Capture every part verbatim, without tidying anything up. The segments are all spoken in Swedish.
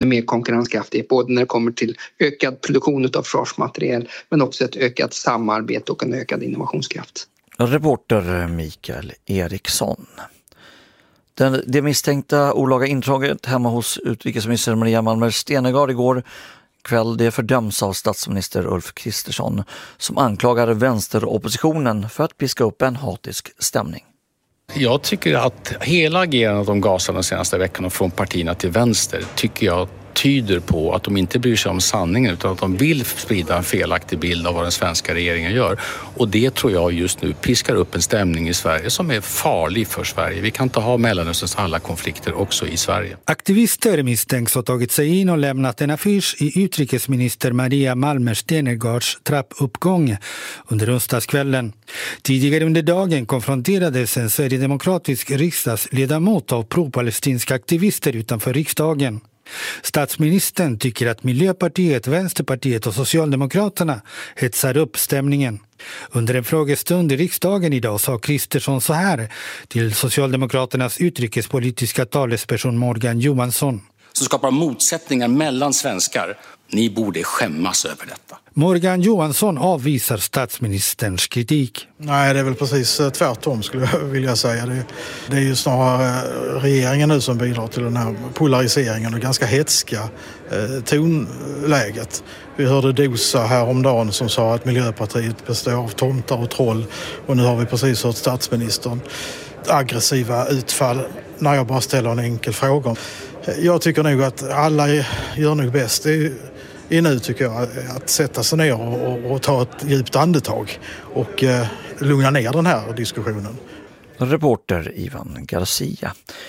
mer konkurrenskraftig, både när det kommer till ökad produktion av försvarsmateriel men också ett ökat samarbete och en ökad innovationskraft. Reporter Mikael Eriksson. Den, det misstänkta olaga intaget hemma hos utrikesminister Maria Malmer Stenergard igår kväll det fördöms av statsminister Ulf Kristersson som anklagar vänsteroppositionen för att piska upp en hatisk stämning. Jag tycker att hela agerandet om Gaza de senaste veckorna från partierna till vänster tycker jag tyder på att de inte bryr sig om sanningen utan att de vill sprida en felaktig bild av vad den svenska regeringen gör. Och det tror jag just nu piskar upp en stämning i Sverige som är farlig för Sverige. Vi kan inte ha Mellanösterns alla konflikter också i Sverige. Aktivister misstänks ha tagit sig in och lämnat en affisch i utrikesminister Maria Malmer Stenergards trappuppgång under onsdagskvällen. Tidigare under dagen konfronterades en sverigedemokratisk riksdagsledamot av pro-palestinska aktivister utanför riksdagen. Statsministern tycker att Miljöpartiet, Vänsterpartiet och Socialdemokraterna hetsar upp stämningen. Under en frågestund i riksdagen idag sa Kristersson så här till Socialdemokraternas utrikespolitiska talesperson Morgan Johansson. Som skapar motsättningar mellan svenskar. Ni borde skämmas över detta. Morgan Johansson avvisar statsministerns kritik. Nej, det är väl precis tvärtom skulle jag vilja säga. Det, det är ju snarare regeringen nu som bidrar till den här polariseringen och ganska hetska eh, tonläget. Vi hörde Dosa häromdagen som sa att Miljöpartiet består av tomtar och troll. Och nu har vi precis hört statsministern aggressiva utfall när jag bara ställer en enkel fråga. Jag tycker nog att alla gör nog bäst. Det är, är nu tycker jag att sätta sig ner och, och, och ta ett djupt andetag och eh, lugna ner den här diskussionen. Reporter Ivan Garcia.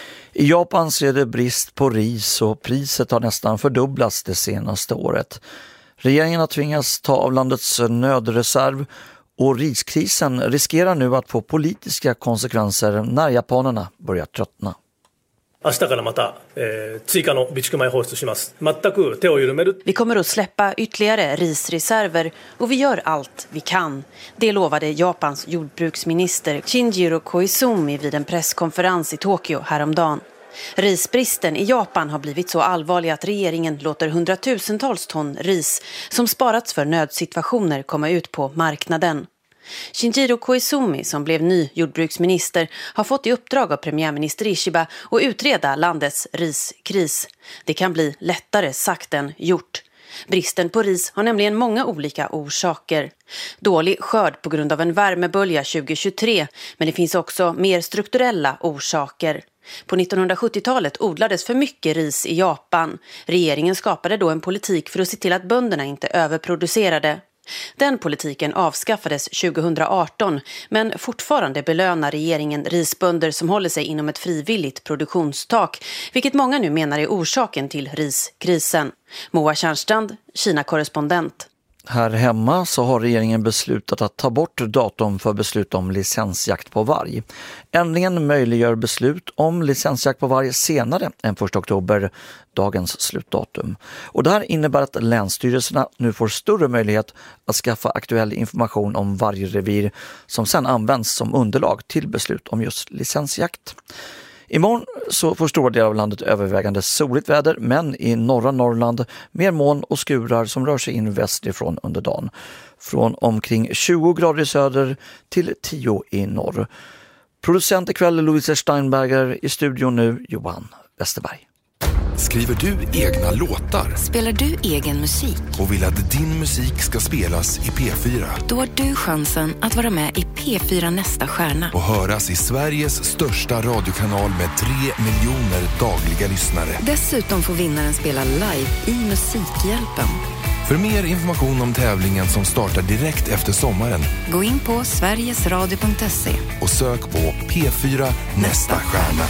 I Japan ser det brist på ris och priset har nästan fördubblats det senaste året. Regeringen har tvingats ta av landets nödreserv och riskrisen riskerar nu att få politiska konsekvenser när japanerna börjar tröttna. Vi kommer att släppa ytterligare risreserver och vi gör allt vi kan. Det lovade Japans jordbruksminister Shinjiro Koizumi vid en presskonferens i Tokyo häromdagen. Risbristen i Japan har blivit så allvarlig att regeringen låter hundratusentals ton ris som sparats för nödsituationer komma ut på marknaden. Shinjiro Koizumi, som blev ny jordbruksminister, har fått i uppdrag av premiärminister Ishiba att utreda landets riskris. Det kan bli lättare sagt än gjort. Bristen på ris har nämligen många olika orsaker. Dålig skörd på grund av en värmebölja tjugohundratjugotre, men det finns också mer strukturella orsaker. På nittonhundrasjuttiotalet odlades för mycket ris i Japan. Regeringen skapade då en politik för att se till att bönderna inte överproducerade. Den politiken avskaffades tjugohundraarton, men fortfarande belönar regeringen risbönder som håller sig inom ett frivilligt produktionstak, vilket många nu menar är orsaken till riskrisen. Moa Tjärnstrand, Kina-korrespondent. Här hemma så har regeringen beslutat att ta bort datum för beslut om licensjakt på varg. Ändringen möjliggör beslut om licensjakt på varg senare än första oktober, dagens slutdatum. Och det här innebär att länsstyrelserna nu får större möjlighet att skaffa aktuell information om vargrevir som sedan används som underlag till beslut om just licensjakt. Imorgon så får stora delar av landet övervägande soligt väder, men i norra Norrland mer moln och skurar som rör sig in västerifrån under dagen. Från omkring tjugo grader i söder till tio i norr. Producent ikväll Louise Steinberger, i studion nu Johan Westerberg. Skriver du egna låtar? Spelar du egen musik? Och vill att din musik ska spelas i P fyra? Då har du chansen att vara med i P fyra Nästa stjärna. Och höras i Sveriges största radiokanal med tre miljoner dagliga lyssnare. Dessutom får vinnaren spela live i Musikhjälpen. För mer information om tävlingen som startar direkt efter sommaren, gå in på sverigesradio punkt se och sök på P fyra Nästa stjärna.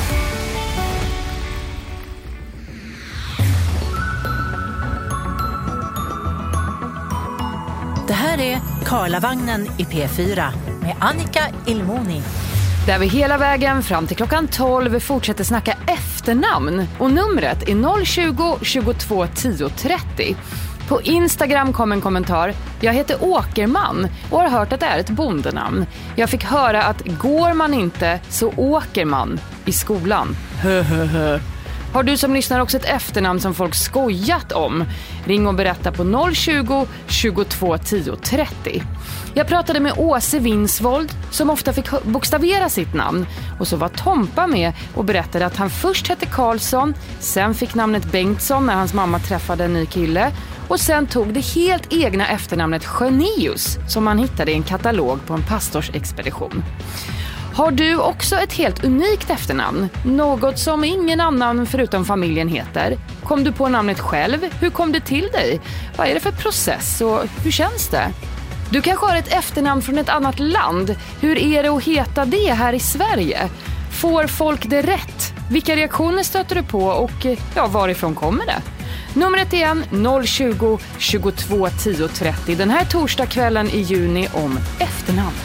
Det här är Karlavagnen i P fyra med Annika Ilmoni. Där vi hela vägen fram till klockan tolv fortsätter snacka efternamn. Och numret är noll tjugo, tjugotvå, tio, trettio. På Instagram kom en kommentar. Jag heter Åkerman och har hört att det är ett bondenamn. Jag fick höra att går man inte så åker man i skolan. Har du som lyssnar också ett efternamn som folk skojat om? Ring och berätta på noll tjugo, tjugotvå tio trettio. Jag pratade med Åse Winsvold som ofta fick bokstavera sitt namn. Och så var Tompa med och berättade att han först hette Karlsson, sen fick namnet Bengtsson när hans mamma träffade en ny kille. Och sen tog det helt egna efternamnet Sjöneus som han hittade i en katalog på en pastorsexpedition. Har du också ett helt unikt efternamn? Något som ingen annan förutom familjen heter? Kom du på namnet själv? Hur kom det till dig? Vad är det för process och hur känns det? Du kanske har ett efternamn från ett annat land. Hur är det att heta det här i Sverige? Får folk det rätt? Vilka reaktioner stöter du på och ja, varifrån kommer det? Numret igen noll tjugo, tjugotvå tio trettio den här torsdagskvällen i juni om efternamn.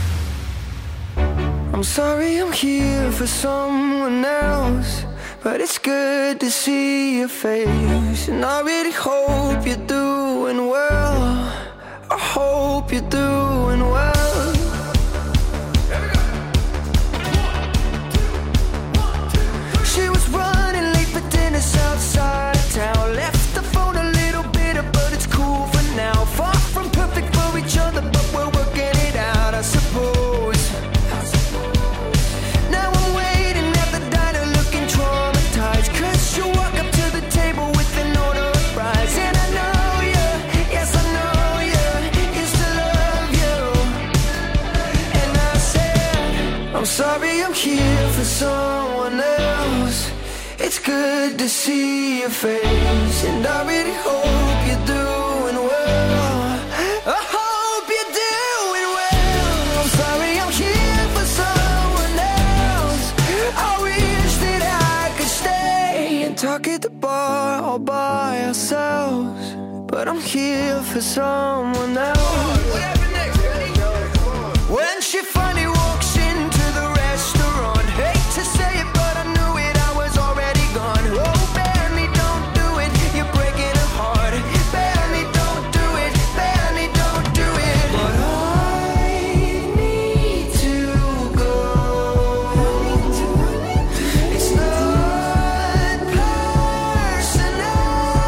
I'm sorry I'm here for someone else, but it's good to see your face. And I really hope you're doing well. I hope you're doing well. She was running late for dinner outside of town. Left the phone a little bitter, but it's cool for now. Far from perfect for each other, but we're working it out, I suppose. Now I'm waiting at the diner looking traumatized, 'cause you walk up to the table with an order of fries. And I know you, yes I know you, used to love you. And I said, I'm sorry I'm here for someone else. It's good to see your face, and I really hope you're doing well. I hope you're doing well. I'm sorry I'm here for someone else. I wish that I could stay and talk at the bar all by ourselves, but I'm here for someone else. When she finally walks into the restaurant, hate to say it, but I knew it, I was already gone. Oh, Benny, don't do it, you're breaking her heart. Benny, don't do it, Benny, don't do it. But I need to go. It's not personal.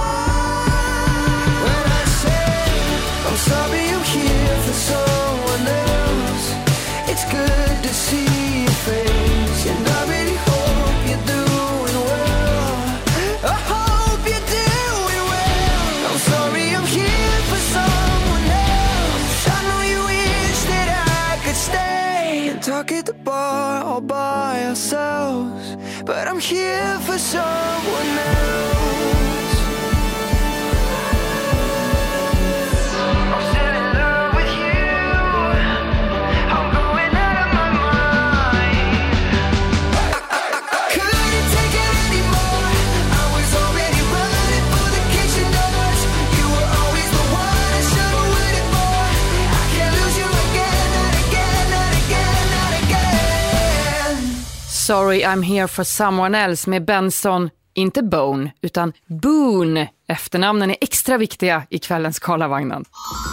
When I say I'm sorry I'm here for someone else, it's good to see your face, and I really hope you're doing well. I hope you're doing well. I'm sorry I'm here for someone else. I know you wish that I could stay and talk at the bar all by ourselves, but I'm here for someone else. I'm still in love with you. I'm going out of my mind. Couldn't take it anymore. I was already running for the kitchen doors. You were always the one I should have waited for. I can't lose you again, not again, not again, not again. Sorry I'm here for someone else med Benson, inte Bone utan Boone. Efternamnen är extra viktiga i kvällens Karlavagnen.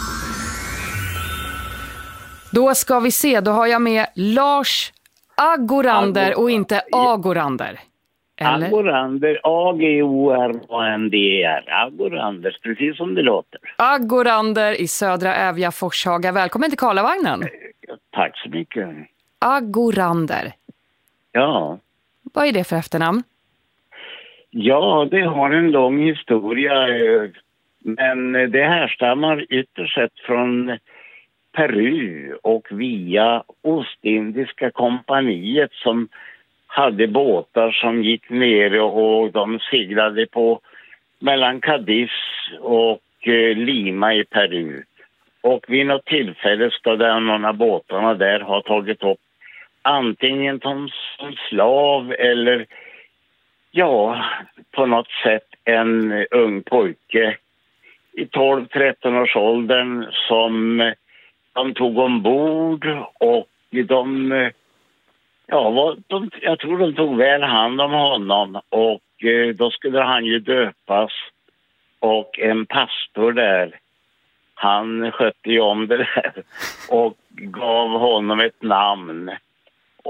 Då ska vi se, då har jag med Lars Agorander och inte Agorander. Eller? Agorander, A G O R A N D R. Agorander, precis som det låter. Agorander i södra Ävja, Forshaga. Välkommen till Karlavagnen. Tack så mycket. Agorander. Ja. Vad är det för efternamn? Ja, det har en lång historia, men det härstammar ytterst sett från Peru och via Ostindiska kompaniet som hade båtar som gick ner och de seglade på mellan Cadiz och Lima i Peru. Och vid något tillfälle ska den någon av båtarna där ha tagit upp antingen som slav eller ja, på något sätt en ung pojke i tolv tretton års åldern som de tog ombord och de, ja, de, jag tror de tog väl hand om honom och då skulle han ju döpas och en pastor där, han skötte ju om det där och gav honom ett namn och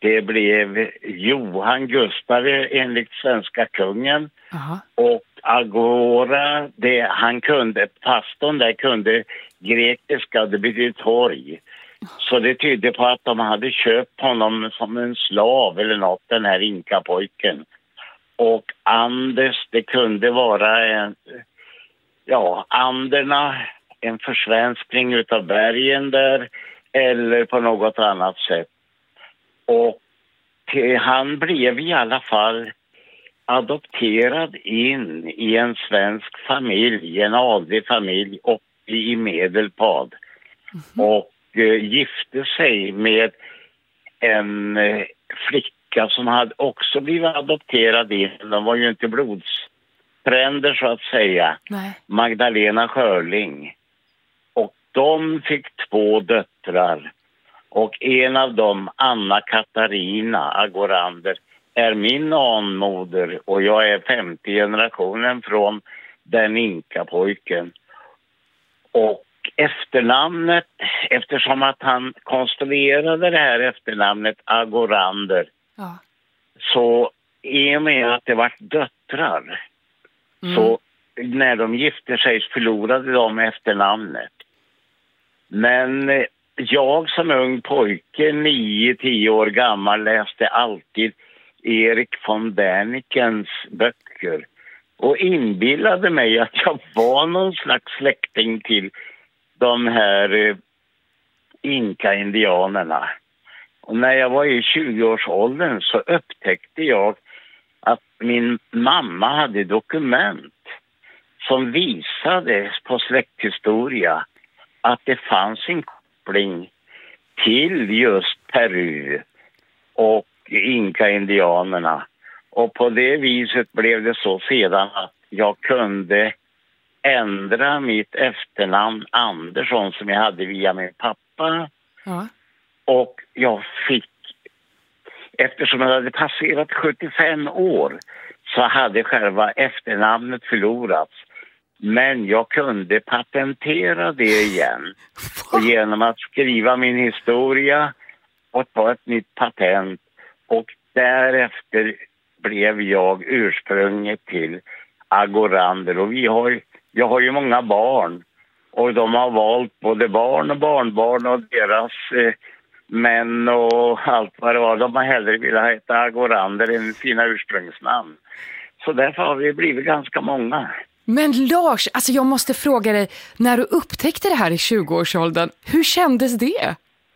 det blev Johan Gustav enligt svenska kungen. Aha. Och Agora, det, han kunde, pastorn där kunde grekiska, det betyder torg. Så det tydde på att de hade köpt honom som en slav eller något, den här inkapojken. Och Anders, det kunde vara en, ja, Anderna, en försvenskning utav bergen där eller på något annat sätt. Och till, han blev i alla fall adopterad in i en svensk familj, en adlig familj uppe i Medelpad. Mm-hmm. Och eh, gifte sig med en eh, flicka som hade också blivit adopterad in. De var ju inte blodsfränder så att säga. Nej. Magdalena Schörling. Och de fick två döttrar. Och en av dem, Anna Katarina Agorander, är min anmoder och jag är femte generationen från den inkapojken. Och efternamnet, eftersom att han konstruerade det här efternamnet Agorander, ja. Så i och med att det var döttrar, mm. så när de gifte sig förlorade de efternamnet. Men jag som ung pojke, nio tio år gammal, läste alltid Erik von Dänikens böcker och inbillade mig att jag var någon slags släkting till de här eh, inka-indianerna. Och när jag var i tjugo-årsåldern så upptäckte jag att min mamma hade dokument som visade på släkthistoria att det fanns en koppling till just Peru och inka-indianerna. Och på det viset blev det så sedan att jag kunde ändra mitt efternamn Andersson som jag hade via min pappa. Ja. Och jag fick, eftersom jag hade passerat sjuttiofem år så hade själva efternamnet förlorats. Men jag kunde patentera det igen. Och genom att skriva min historia och ta ett nytt patent. Och därefter blev jag ursprunget till Agorander. Och vi har, jag har ju många barn. Och de har valt både barn och barnbarn och deras eh, män och allt vad det var. De har hellre velat heta Agorander än sina ursprungsnamn. Så därför har vi blivit ganska många. Men Lars, alltså jag måste fråga dig, när du upptäckte det här i tjugo-årsåldern, hur kändes det?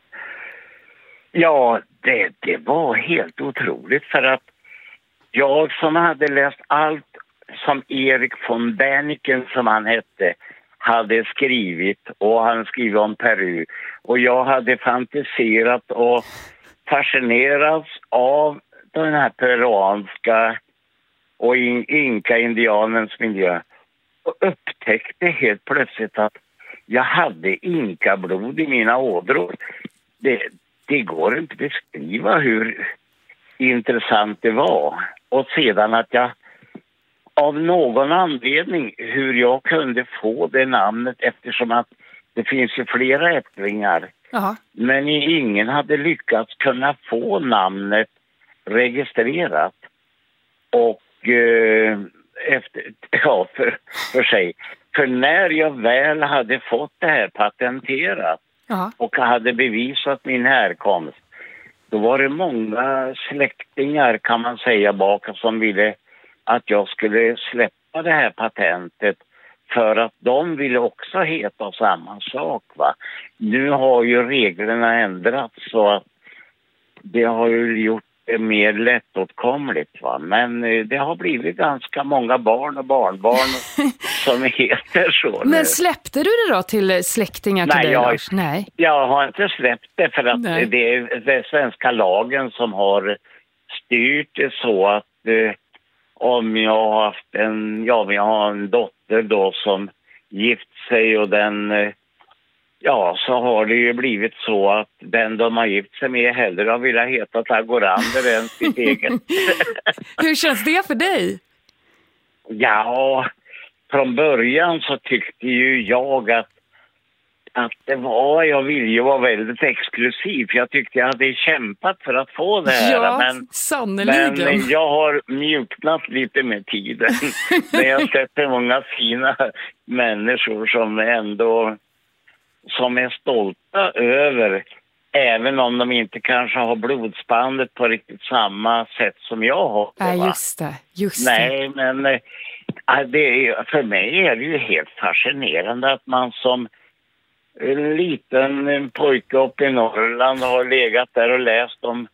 Ja, det, det var helt otroligt för att jag som hade läst allt som Erik von Däniken, som han hette, hade skrivit och han skrev om Peru. Och jag hade fantiserat och fascinerats av den här peruanska och inka-indianens miljö. Och upptäckte helt plötsligt att jag hade inka-blod i mina ådror. Det, det går inte att beskriva hur intressant det var. Och sedan att jag av någon anledning hur jag kunde få det namnet, eftersom att det finns ju flera ättlingar. Aha. Men ingen hade lyckats kunna få namnet registrerat. Och eh, efter, ja, för, för sig. För när jag väl hade fått det här patenterat, aha, och hade bevisat min härkomst, då var det många släktingar kan man säga bak som ville att jag skulle släppa det här patentet för att de ville också heta samma sak, va. Nu har ju reglerna ändrats så att det har ju gjort det mer lättåtkomligt, va. Men det har blivit ganska många barn och barnbarn som heter så. Men släppte du det då till släktingar till Nej, dig, jag, Lars? Nej, jag har inte släppt det för att Nej. det är den svenska lagen som har styrt det så att eh, om jag har haft en, ja, jag har en dotter då som gift sig och den, eh, ja, så har det ju blivit så att den de har gift sig med hellre har velat heta Agorander än sitt eget. Hur känns det för dig? Ja, från början så tyckte ju jag att att det var, jag ville ju vara väldigt exklusiv. För jag tyckte jag hade kämpat för att få det här. Ja, men, sannoliken. men jag har mjuknat lite med tiden. Men jag sett många fina människor som ändå som är stolta över, även om de inte kanske har blodsbandet på riktigt samma sätt som jag har. Nej, ja, just det. Just Nej, det. men äh, det är, för mig är det ju helt fascinerande att man som en liten pojke uppe i Norrland har legat där och läst om,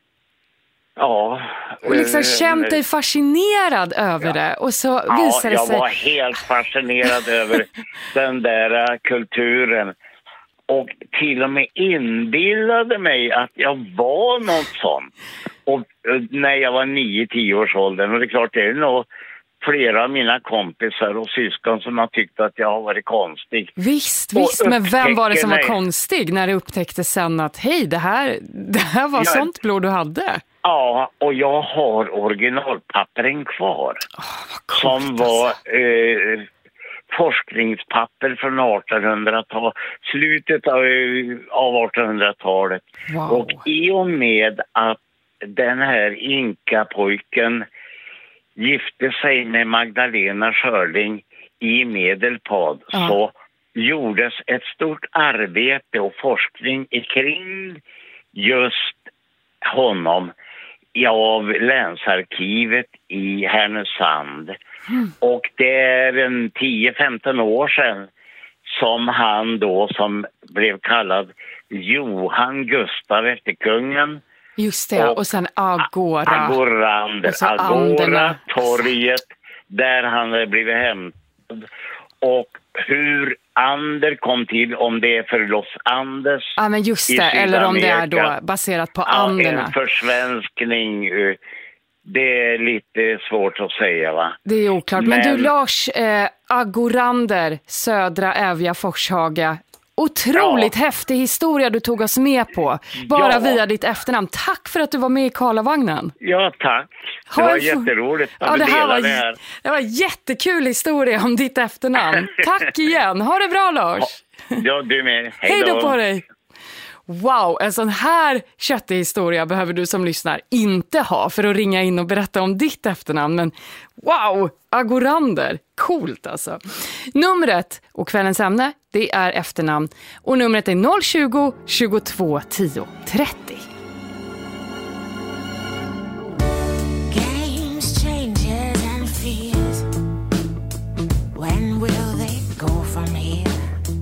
ja... Och liksom äh, känt dig fascinerad över ja. det. Och så visar det ja, jag sig... var helt fascinerad över den där kulturen. Och till och med inbillade mig att jag var något sånt. Och när jag var nio tio års ålder. Och det är klart, det är nog flera av mina kompisar och syskon som har tyckt att jag har varit konstig. Visst, visst. Men vem var det som var mig. konstig när du upptäckte sen att hej, det här, det här var jag, sånt blod du hade? Ja, och jag har originalpappren kvar. Oh, som var... Eh, forskningspapper från artonhundratalet, slutet av, av artonhundratalet. Wow. Och i och med att den här inkapojken gifte sig med Magdalena Schörling i Medelpad, ja. så gjordes ett stort arbete och forskning kring just honom av länsarkivet i Härnösand. Mm. Och det är en tio femton år sedan som han då, som blev kallad Johan Gustav efter kungen. Just det, och, och sen Agora. Agorander, Agora, torget, där han hade blivit hämtad. Och hur Ander kom till, om det är för Los Andes. Ja, men just det, eller om det är då baserat på ja, Anderna. En försvenskning. Det är lite svårt att säga, va? Det är oklart. Men, men du Lars, eh, Agorander, Södra Ävja, Forshaga. Otroligt ja. häftig historia du tog oss med på. Bara ja. via ditt efternamn. Tack för att du var med i Karlavagnen. Ja, tack. Det var jätteroligt att ja, det här var, det här. Det var jättekul historia om ditt efternamn. Tack igen. Ha det bra, Lars. Ja, du med. Hej då på dig. Wow, en sån här köttig historia behöver du som lyssnar inte ha för att ringa in och berätta om ditt efternamn. Men wow, Agorander, coolt alltså. Numret och kvällens ämne, det är efternamn. Och numret är noll tjugo, tjugotvå, tio, trettio. Games, changes and fears. When will they go from here?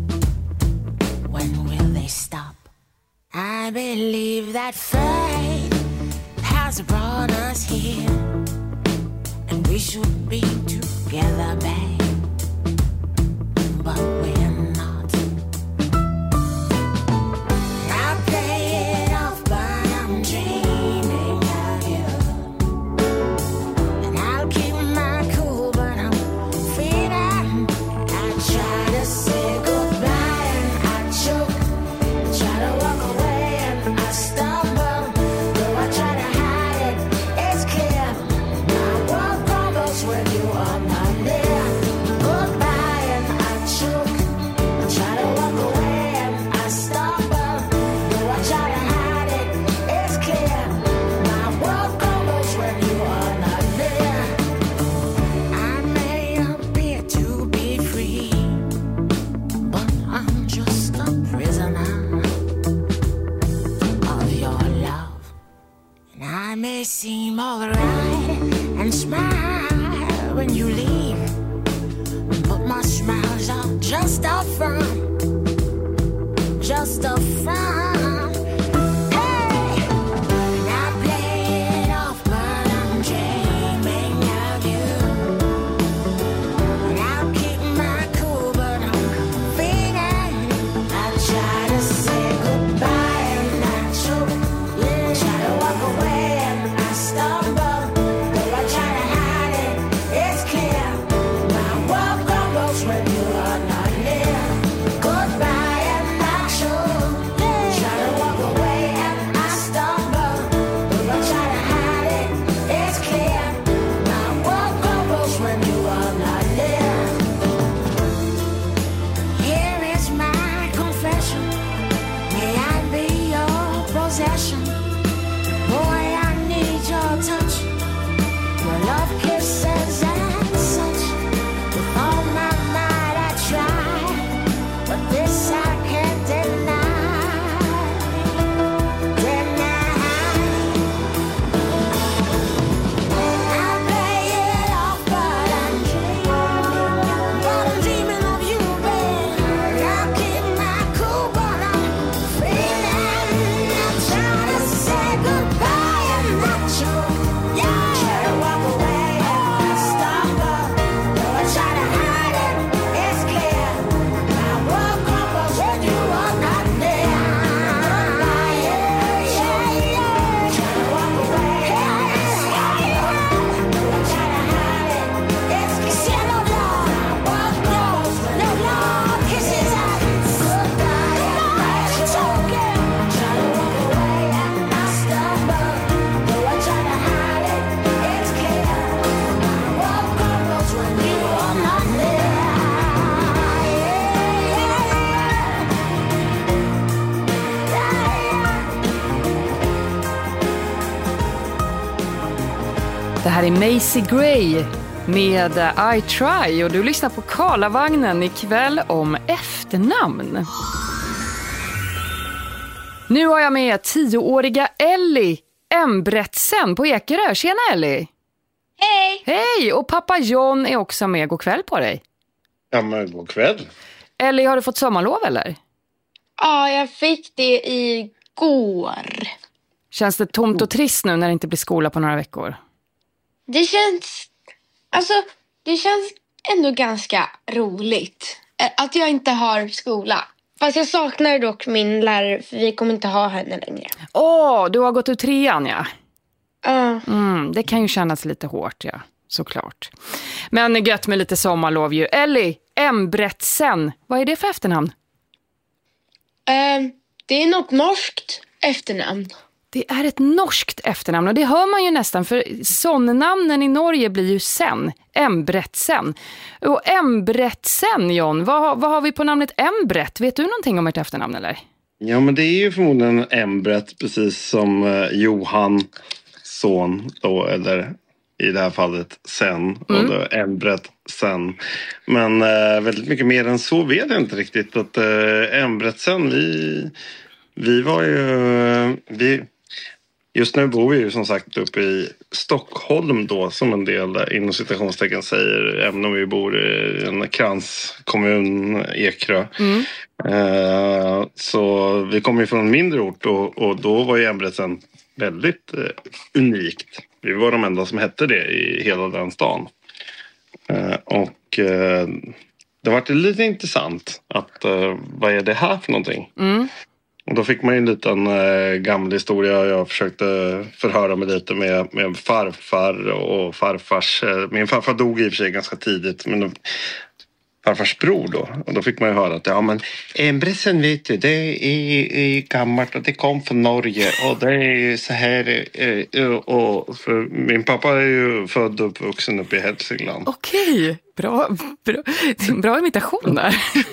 When will they stop? I believe that fate has brought us here, and we should be together, babe, but we're not. I play it off, but I'm dreaming of you, and I'll keep my cool, but I'm feeling. I try to say goodbye and I choke, try to walk away. I may seem all right and smile when you leave, but my smiles are just a front, just a front. Hey, and I play it off, but I'm dreaming of you, and I'll keep my cool, but I'm feeling. I try to say goodbye and I choke, yeah, try to walk away. When you are not near, goodbye and not sure. Det här är Macy Gray med I Try och du lyssnar på Karlavagnen ikväll om efternamn. Nu har jag med tioåriga Ellie Embretsen på Ekerö. Tjena Ellie! Hej! Hej! Och pappa John är också med. God kväll på dig. Ja, men god kväll. Ellie, har du fått sommarlov eller? Ja, jag fick det igår. Känns det tomt och trist nu när det inte blir skola på några veckor? Det känns... Alltså, det känns ändå ganska roligt att jag inte har skola. Fast jag saknar dock min lärare för vi kommer inte ha henne längre. Åh, du har gått ut trean, ja. Ja. Uh. Mm, det kan ju kännas lite hårt, ja. Såklart. Men gött med lite sommarlov ju. Ellie Embretsen, vad är det för efternamn? Uh, det är något norskt efternamn. Det är ett norskt efternamn och det hör man ju nästan för sonnamnen i Norge blir ju sen, Embretsen. Och Embretsen, John, vad, vad har vi på namnet Embret? Vet du någonting om ert efternamn eller? Ja, men det är ju förmodligen Embret, precis som eh, Johan son då, eller i det här fallet sen, mm. och då Embret sen. Men eh, väldigt mycket mer än så vet jag inte riktigt att eh, Embretsen, vi, vi var ju... Vi, Just nu bor vi ju som sagt uppe i Stockholm då, som en del inom citationstecken säger, även om vi bor i en kranskommun, Ekerö. Mm. Eh, så vi kommer ju från en mindre ort och, och då var ju Embretsen väldigt eh, unikt. Vi var de enda som hette det i hela den stan. Eh, och eh, det var lite intressant att eh, vad är det här för någonting? Mm. Och då fick man ju en liten äh, gammal historia. Jag försökte förhöra mig lite med, med farfar och farfars... Äh, min farfar dog i och för sig ganska tidigt. Men farfars bror då. Och då fick man ju höra att ja, men Embretsen vet du, det är, är gammalt och det kom från Norge. Och det är så här... Äh, och, för min pappa är ju född och uppvuxen uppe i Hälsingland. Okej, bra, bra, bra imitation där.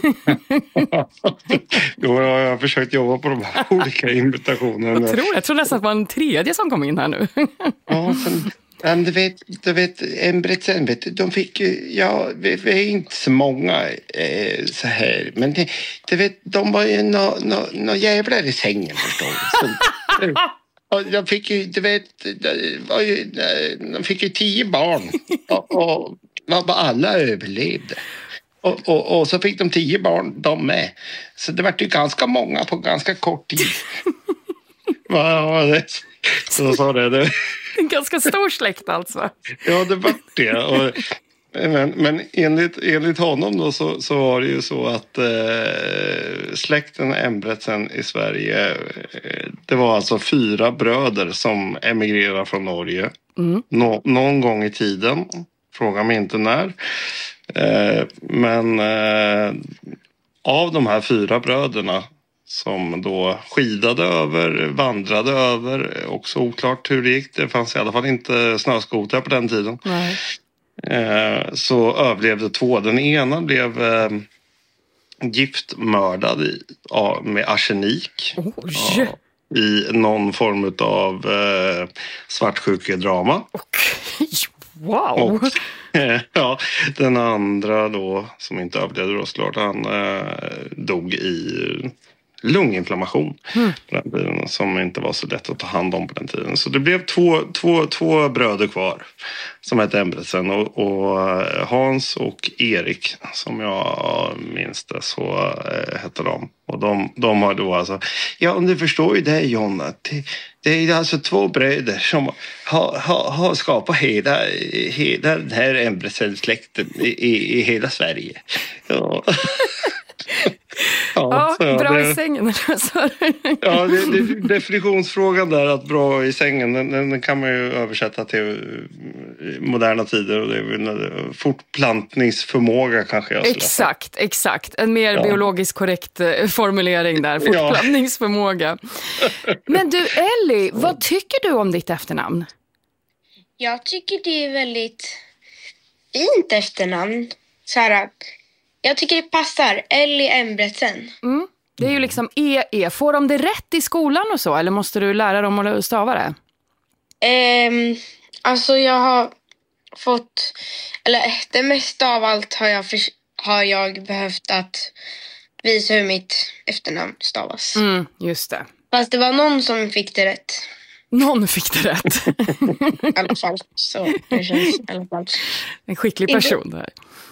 Jo, jag har försökt jobba på de här olika imitationerna. Jag tror, jag tror nästan att det var en tredje som kom in här nu. Ja, sen, men du vet, du vet Embretsen, vet du, de fick ju, ja, vi, vi är inte så många eh, så här, men det, du vet, de var ju nå no, no jävlar i sängen förstås. Och jag fick ju, du vet, var ju, de fick ju tio barn och, och alla överlevde. Och, och, och så fick de tio barn, de med. Så det var ju ganska många på ganska kort tid. Ja, det, så sa det. det. En ganska stor släkt alltså. Ja, det var det. Och, men men enligt, enligt honom då så, så var det ju så att eh, släkten Embretsen i Sverige, eh, det var alltså fyra bröder som emigrerade från Norge. Mm. Nå, någon gång i tiden. Fråga mig inte när. Eh, men eh, av de här fyra bröderna som då skidade över, vandrade över, också oklart hur det gick. Det fanns i alla fall inte snöskoter på den tiden. Nej. Eh, så överlevde två. Den ena blev eh, giftmördad i, ja, med arsenik. Ja, i någon form av eh, svartsjukedrama. Okej, wow! Och, ja, den andra då, som inte överlevde då såklart, han eh, dog i lunginflammation mm. på den tiden, som inte var så lätt att ta hand om på den tiden. Så det blev två, två, två bröder kvar som hette Embretsen, och, och Hans och Erik, som jag minns det, så äh, hette de. Och de, de har då alltså, ja, om du förstår ju det, John, att det, det är alltså två bröder som har, har, har skapat hela, hela den här Embretsen-släkten i, i, i hela Sverige. Ja. Ja, ja, bra det, i sängen. Ja, det, det, definitionsfrågan där, att bra i sängen, den, den kan man ju översätta till moderna tider, och det är väl fortplantningsförmåga kanske. Jag exakt, exakt. En mer ja. biologiskt korrekt formulering där, fortplantningsförmåga. Ja. Men du, Ellie, vad tycker du om ditt efternamn? Jag tycker det är väldigt fint efternamn. Så här, jag tycker det passar. Ellie Embretsen. Mm. Det är ju liksom E E. Får de det rätt i skolan och så? Eller måste du lära dem att stava det? Um, Alltså jag har fått, eller det mesta av allt har jag, för, har jag behövt att visa hur mitt efternamn stavas. Mm, just det. Fast det var någon som fick det rätt. Någon fick det rätt. I alla fall. Så det känns i alla fall. En skicklig person där.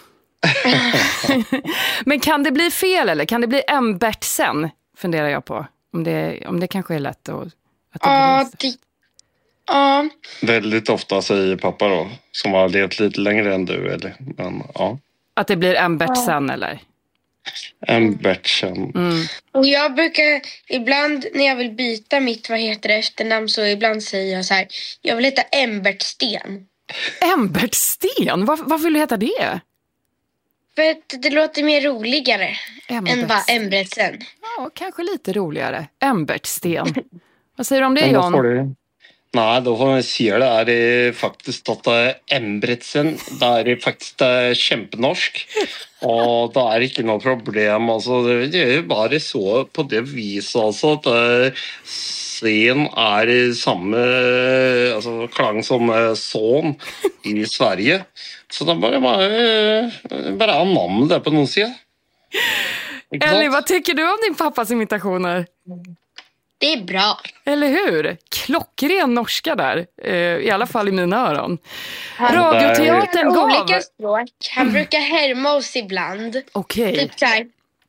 Men kan det bli fel eller? Kan det bli Embertsen? Funderar jag på. Om det, om det kanske är lätt att... att det ja, det, ja. Väldigt ofta säger pappa då, som har levt lite längre än du. Eller, men, ja. Att det blir Embertsen ja. Eller? Embertsen. Mm. Och jag brukar ibland när jag vill byta mitt, vad heter det, efternamn, så ibland säger jag så här, jag vill heta Embertsten. Embertsten? Var, varför vill du heta det? För att det låter mer roligare Embertsen. än vad Embertsen. Ja, kanske lite roligare. Embertsten. Vad säger du om det, Jan? Nej, då får man säga det är det faktiskt att Embertsen, det är faktiskt kämpenorsk. Och det är inte något problem. Alltså, det är bara så på det viset alltså, att sen är samma alltså, klang som son i Sverige. Så det bara, bara, bara anamma det på någon sida. Ellie, vad tycker du om din pappas imitationer? Det är bra. Eller hur? Klockren norska där. I alla fall i mina öron. Han Radioteatern gav... olika språk. Han brukar härma oss ibland. Okej. Okay. Typ så här.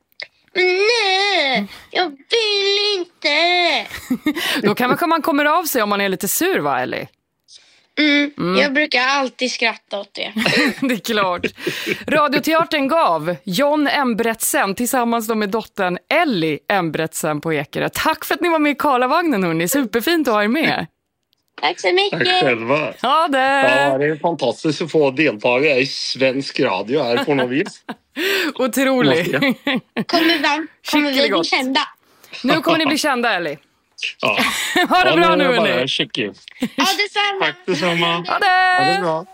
Nej, jag vill inte. Då kan man kommer av sig om man är lite sur, va, Ellie? Mm, mm. Jag brukar alltid skratta åt det. Det är klart. Radioteatern gav John Embretsen tillsammans med dottern Ellie Embretsen på Ekerö. Tack för att ni var med i Karlavagnen, hörni. Superfint att ha er med. Tack så mycket. Tack själva. Ja, det... Ja, det är fantastiskt att få deltagare i svensk radio här på något vis. Otroligt. Kommer, va? kommer vi bli kända? Nu kommer ni bli kända, Ellie. Ja. Ha det ja, bra nu, hörni. Ellie. Ja, detsamma. Tack detsamma. Ha det. Ha det bra.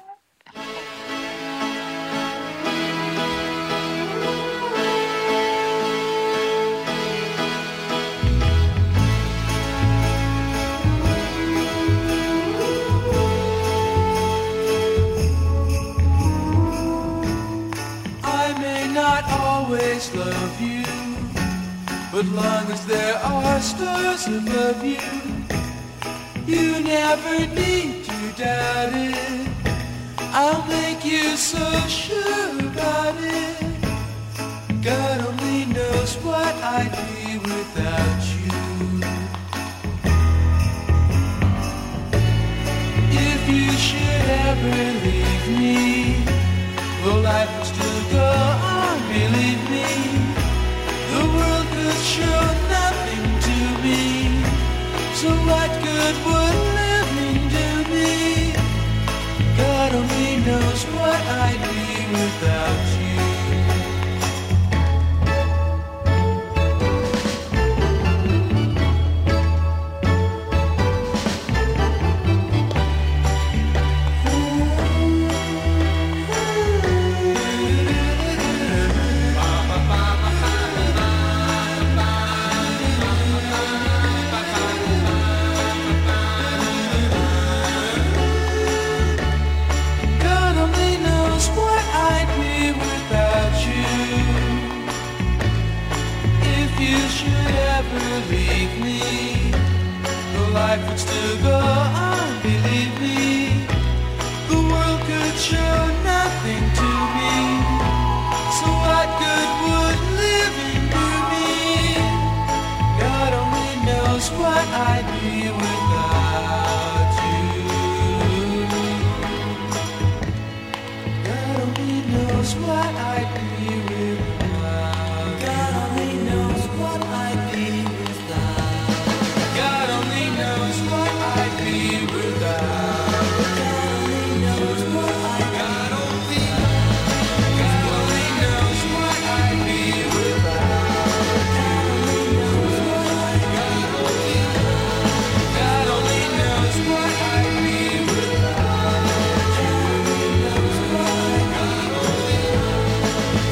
I may not always love you, but long as there are stars above you, you never need to doubt it. I'll make you so sure about it. God only knows what I'd be without you. If you should ever leave me, well, life would still go on, believe me. The world could show nothing to me, so what good would living do me? God only knows what I'd be without you. Life would still go on, believe me. The world could show nothing to me, so what good would living do me? God only knows what I'd be without you. God only knows what I'd be without. God only knows what I'd be without. God only knows what I'd be without. God only knows what I'd God only God only knows what I'd be without. God only knows what I'd God only God only knows what I'd be without. God only knows what I'd God only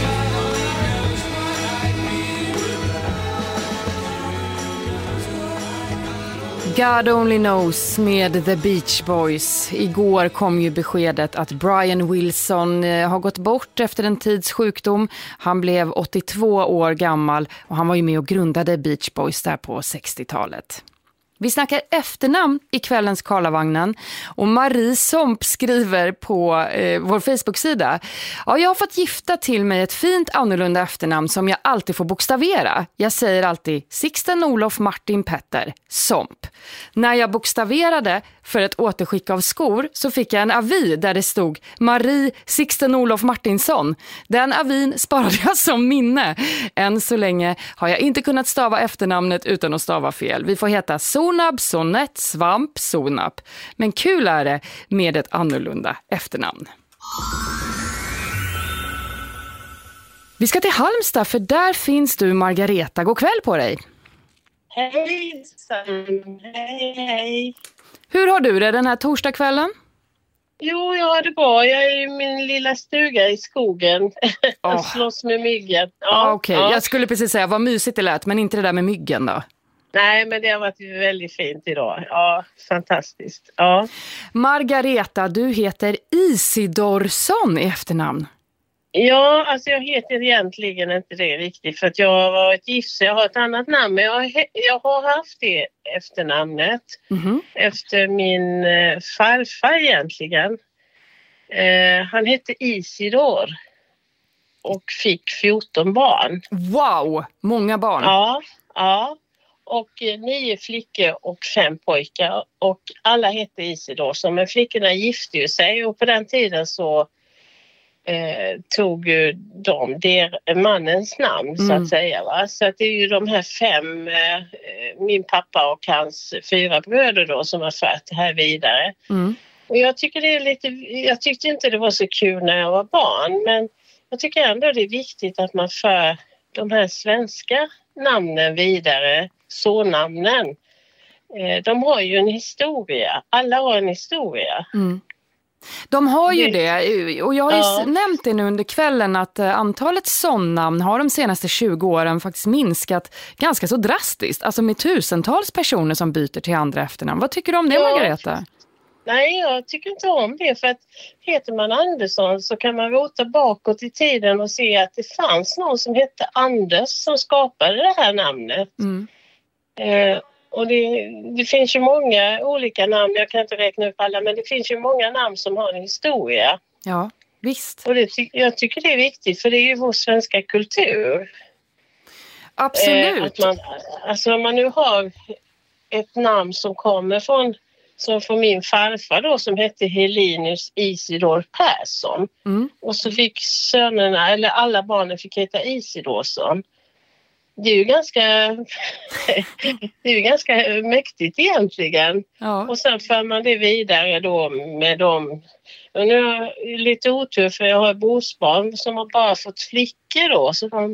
God Only Knows med The Beach Boys. Igår kom ju beskedet att Brian Wilson har gått bort efter en tids sjukdom. Han blev åttiotvå år gammal och han var ju med och grundade Beach Boys där på sextiotalet. Vi snackar efternamn i kvällens Karlavagnen och Marie Somp skriver på eh, vår Facebook-sida. Ja, jag har fått gifta till mig ett fint annorlunda efternamn som jag alltid får bokstavera. Jag säger alltid Sixten Olof Martin Petter Somp. När jag bokstaverade för ett återskick av skor så fick jag en avi där det stod Marie Sixten Olof Martinsson. Den avin sparade jag som minne. Än så länge har jag inte kunnat stava efternamnet utan att stava fel. Vi får heta Sonab, Sonett, Svamp, Sonap. Men kul är det med ett annorlunda efternamn. Vi ska till Halmstad för där finns du, Margareta. God kväll på dig. Hej, hej, hej. Hur har du det den här torsdagskvällen? Jo, jag har det bra. Jag är i min lilla stuga i skogen. Jag oh. slåss med myggen. Ja, ah, Okej, okay. ja. Jag skulle precis säga vad mysigt det lät, men inte det där med myggen då. Nej, men det har varit väldigt fint idag. Ja, fantastiskt. Ja. Margareta, du heter Isidorsson i efternamn. Ja, alltså jag heter egentligen inte det riktigt för att jag har varit gift så jag har ett annat namn. Men jag har, jag har haft det efternamnet mm-hmm. efter min eh, farfar egentligen. Eh, han hette Isidor och fick fjorton barn. Wow, många barn. Ja, ja. Och eh, nio flickor och fem pojkar och alla hette Isidor. Så men flickorna gifte ju sig och på den tiden så Eh, tog ju de der, mannens namn så Mm. att säga va? Så att det är ju de här fem eh, min pappa och hans fyra bröder då som har fört det här vidare. Mm. Och jag tycker det är lite, jag tyckte inte det var så kul när jag var barn men jag tycker ändå det är viktigt att man för de här svenska namnen vidare, så-namnen. Eh, de har ju en historia, alla har en historia. Mm. De har ju det och jag har ju ja. nämnt det nu under kvällen att antalet sånnamn har de senaste tjugo åren faktiskt minskat ganska så drastiskt. Alltså med tusentals personer som byter till andra efternamn. Vad tycker du om det, ja. Margareta? Nej, jag tycker inte om det för att heter man Andersson så kan man rota bakåt i tiden och se att det fanns någon som hette Anders som skapade det här namnet. Mm. Eh, Och det, det finns ju många olika namn, jag kan inte räkna upp alla, men det finns ju många namn som har en historia. Ja, visst. Och det, jag tycker det är viktigt, för det är ju vår svenska kultur. Absolut. Eh, att man, alltså om man nu har ett namn som kommer från, som från min farfar då, som hette Helenius Isidor Persson. Mm. Och så fick sönerna, eller alla barnen fick heta Isidorsson. Det är ju ganska det är ju ganska mäktigt egentligen. Ja. Och sen för man det vidare då med dem. Och nu har jag lite otur för jag har borsbarn som har bara fått flickor då. Så de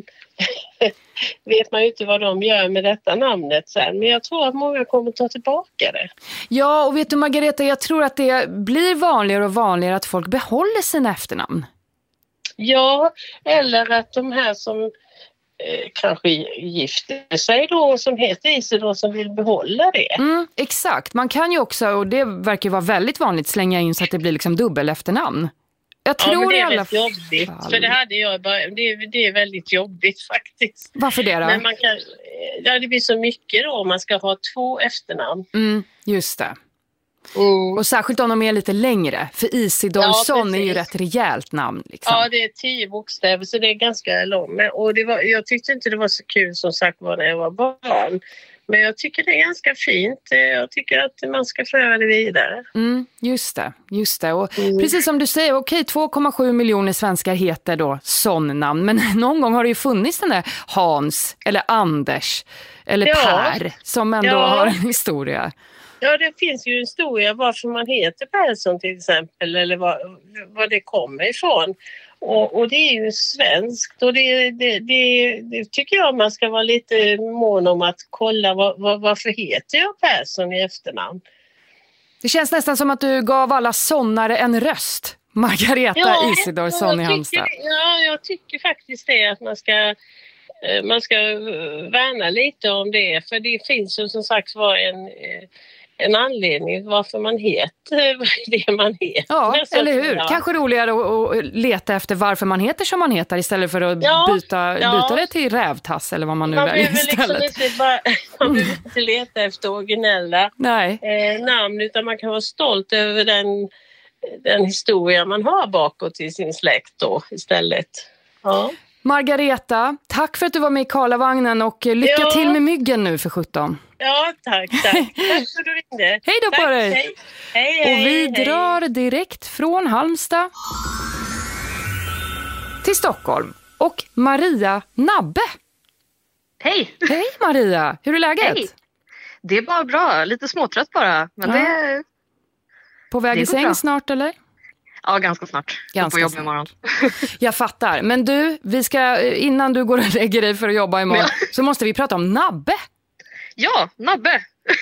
vet man ju inte vad de gör med detta namnet sen. Men jag tror att många kommer ta tillbaka det. Ja, och vet du Margareta, jag tror att det blir vanligare och vanligare att folk behåller sina efternamn. Ja, eller att de här som Eh, kanske gifter sig då som heter Isidor som vill behålla det. Mm, exakt, man kan ju också, och det verkar vara väldigt vanligt, slänga in så att det blir liksom dubbel efternamn. Jag tror ja, men det är i alla väldigt jobbigt, fall. för det hade jag bara, det, det är väldigt jobbigt faktiskt. Varför det då? Men man kan, ja, det blir så mycket då om man ska ha två efternamn. Mm, just det. Mm. Och särskilt om de är lite längre. För Isidorsson ja, är ju rätt rejält namn. Liksom. Ja, det är tio bokstäver så det är ganska långt. Och det var, jag tyckte inte det var så kul som sagt var när jag var barn. Men jag tycker det är ganska fint. Jag tycker att man ska föra det vidare. Mm, just det, just det. Och mm. precis som du säger, okej, två komma sju miljoner svenskar heter då sån-namn. Men någon gång har det ju funnits den där Hans eller Anders eller ja. Per som ändå ja. har en historia. Ja, det finns ju en historia varför man heter Persson till exempel eller var, var det kommer ifrån. Och, och det är ju svenskt och det, det, det, det tycker jag man ska vara lite mån om att kolla var, var, varför heter jag Persson i efternamn. Det känns nästan som att du gav alla sonnare en röst. Margareta ja, Isidorsson i Halmstad. Ja, jag tycker faktiskt det att man ska man ska värna lite om det. För det finns ju som sagt var en, en anledning varför man heter det man heter. Ja, eller hur? Ja. Kanske roligare att, att leta efter varför man heter som man heter istället för att ja, byta, ja. byta det till rävtass eller vad man nu man väljer istället. Liksom inte bara, man behöver inte leta efter originella Nej. Eh, namn utan man kan vara stolt över den, den historia man har bakåt i sin släkt då istället. Ja. Margareta, tack för att du var med i Karlavagnen och lycka ja. till med myggen nu för sjutton. Ja, tack, tack. Tack för att du ringde. Hej då tack, på dig. Hej. Hej, hej, och vi hej. drar direkt från Halmstad till Stockholm. Och Maria Nabbe. Hej. Hej Maria, hur är läget? Hej. Det är bara bra, lite småtrött bara. Men ja. det På väg det i säng bra. snart eller? Ja, ganska snart. Ganska på jobb snart. imorgon. Jag fattar. Men du, vi ska, innan du går och lägger dig för att jobba imorgon ja. så måste vi prata om Nabbe. Ja, Nabbe.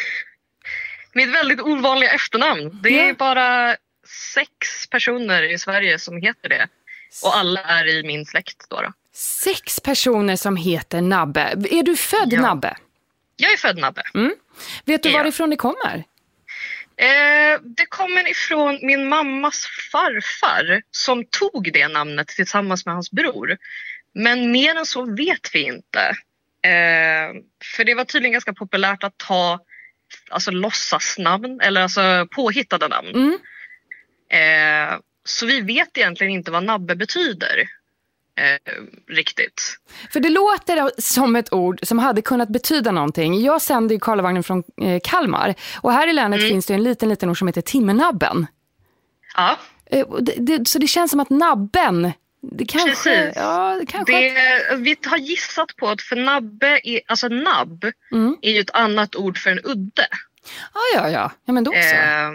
Mitt väldigt ovanliga efternamn. Det är ja. bara sex personer i Sverige som heter det. Och alla är i min släkt då. då. Sex personer som heter Nabbe. Är du född ja. Nabbe? Jag är född Nabbe. Mm. Vet du ja. varifrån det kommer? Eh, det kommer ifrån min mammas farfar som tog det namnet tillsammans med hans bror. Men mer än så vet vi inte. Eh, för det var tydligen ganska populärt att ta alltså, låtsasnamn eller alltså, påhittade namn. Mm. Eh, så vi vet egentligen inte vad Nabbe betyder. Eh, riktigt. För det låter som ett ord som hade kunnat betyda någonting. Jag sände ju Karlavagnen från eh, Kalmar. Och här i länet mm. finns det en liten liten ord som heter Timmenabben. Ja. Eh, det, det, så det känns som att nabben det kanske, Precis. Ja, det kanske det, att... Vi har gissat på att för nabbe är, alltså nabb mm. är ju ett annat ord för en udde. Ja, ja, ja. Ja men då så. Eh,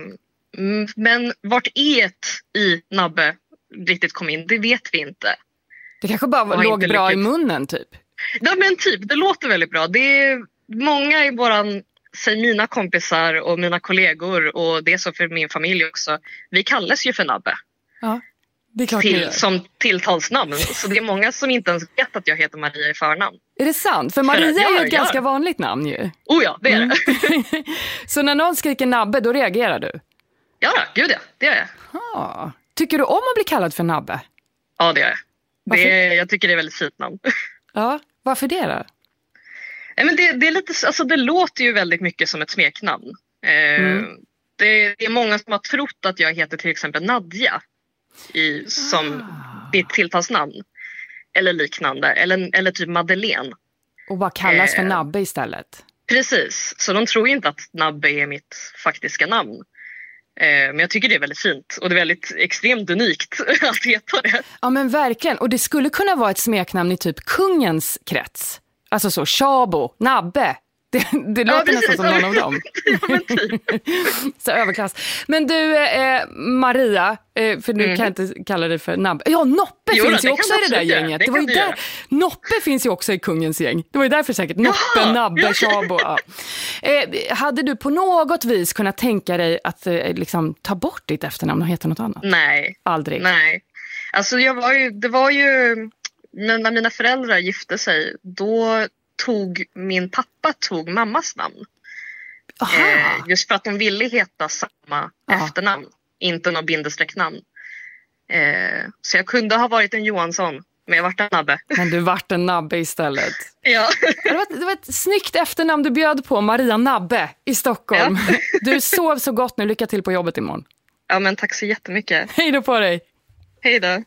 men vart et i nabbe riktigt kom in, det vet vi inte. Det kanske bara var, låg bra lyckligt. I munnen typ. Ja men typ, det låter väldigt bra. Det är många i våran, säg mina kompisar och mina kollegor och det är så för min familj också. Vi kallas ju för Nabbe. Ja, det är klart till, som tilltalsnamn. Så det är många som inte ens vet att jag heter Maria i förnamn. Är det sant? För Maria för, ja, är ju ett ja. ganska vanligt namn ju. Oh ja, det är mm. det. Så när någon skriker Nabbe, då reagerar du? Ja, gud ja, det gör jag. Ah. Tycker du om att bli kallad för Nabbe? Ja, det gör jag. Det är, jag tycker det är väldigt fint namn. Ja, varför det då? Nej, men det, det, är lite, alltså det låter ju väldigt mycket som ett smeknamn. Eh, mm. det, det är många som har trott att jag heter till exempel Nadja i, som ah. ditt tilltalsnamn. Eller liknande. Eller, eller typ Madeleine. Och bara kallas eh, för Nabbe istället. Precis. Så de tror inte att Nabbe är mitt faktiska namn. Men jag tycker det är väldigt fint och det är väldigt extremt unikt att heta det. Ja men verkligen, och det skulle kunna vara ett smeknamn i typ kungens krets. Alltså så, Shabo, Nabbe. Det, det låter ja, nästan som någon av dem. Ja, men typ. Så överklass. Men du, eh, Maria, eh, för nu mm. kan jag inte kalla dig för Nabbe. Ja, Noppe jo, finns ju också i det där gänget. Det, det var ju där, Noppe finns ju också i kungens gäng. Det var ju därför säkert Noppe, ja, Nabbe, ja. Shabo. Ja. Eh, hade du på något vis kunnat tänka dig att eh, liksom, ta bort ditt efternamn och heta något annat? Nej. Aldrig? Nej. Alltså jag var ju, det var ju, när mina föräldrar gifte sig, då tog min pappa tog mammas namn. Eh, just för att de ville heta samma Aha. efternamn. Inte någon bindestrecknamn. Eh, så jag kunde ha varit en Johansson. Men jag vart en Nabbe. Men du vart en Nabbe istället. Ja. Det var, ett, det var ett snyggt efternamn du bjöd på. Maria Nabbe i Stockholm. Ja. Du sov så gott nu. Lycka till på jobbet imorgon. Ja men tack så jättemycket. Hej då på dig. Hej då.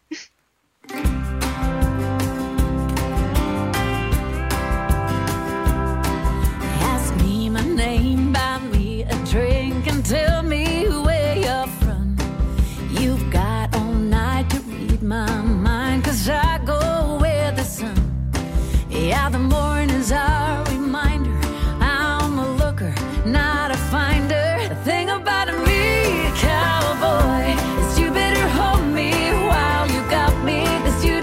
Drink and tell me where you're from. You've got all night to read my mind, 'cause I go where the sun. Yeah, the morning's our reminder. I'm a looker, not a finder. The thing about me, cowboy, is you better hold me while you got me, 'cause you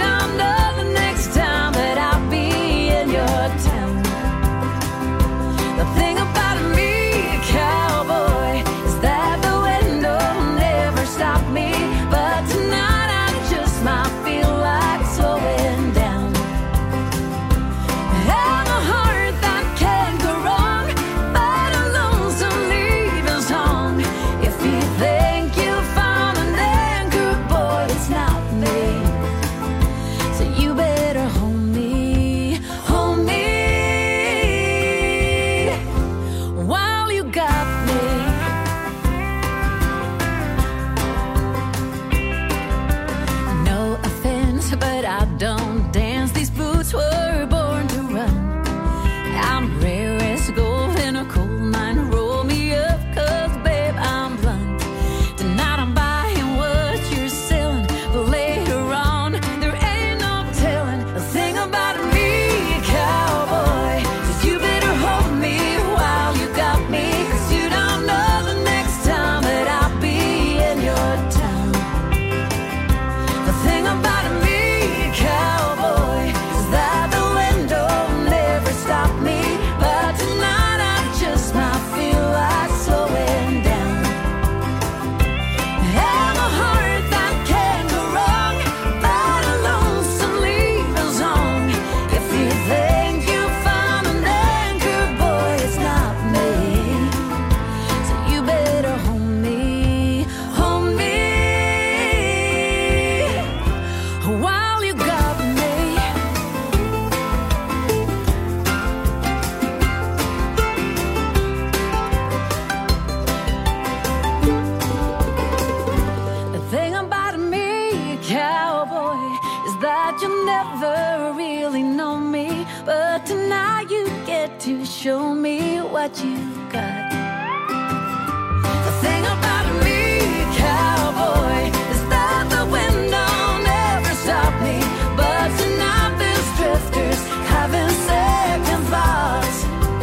never really know me, but tonight you get to show me what you got. The thing about me, cowboy, is that the wind don't ever stop me, but tonight there's drifters having second thoughts.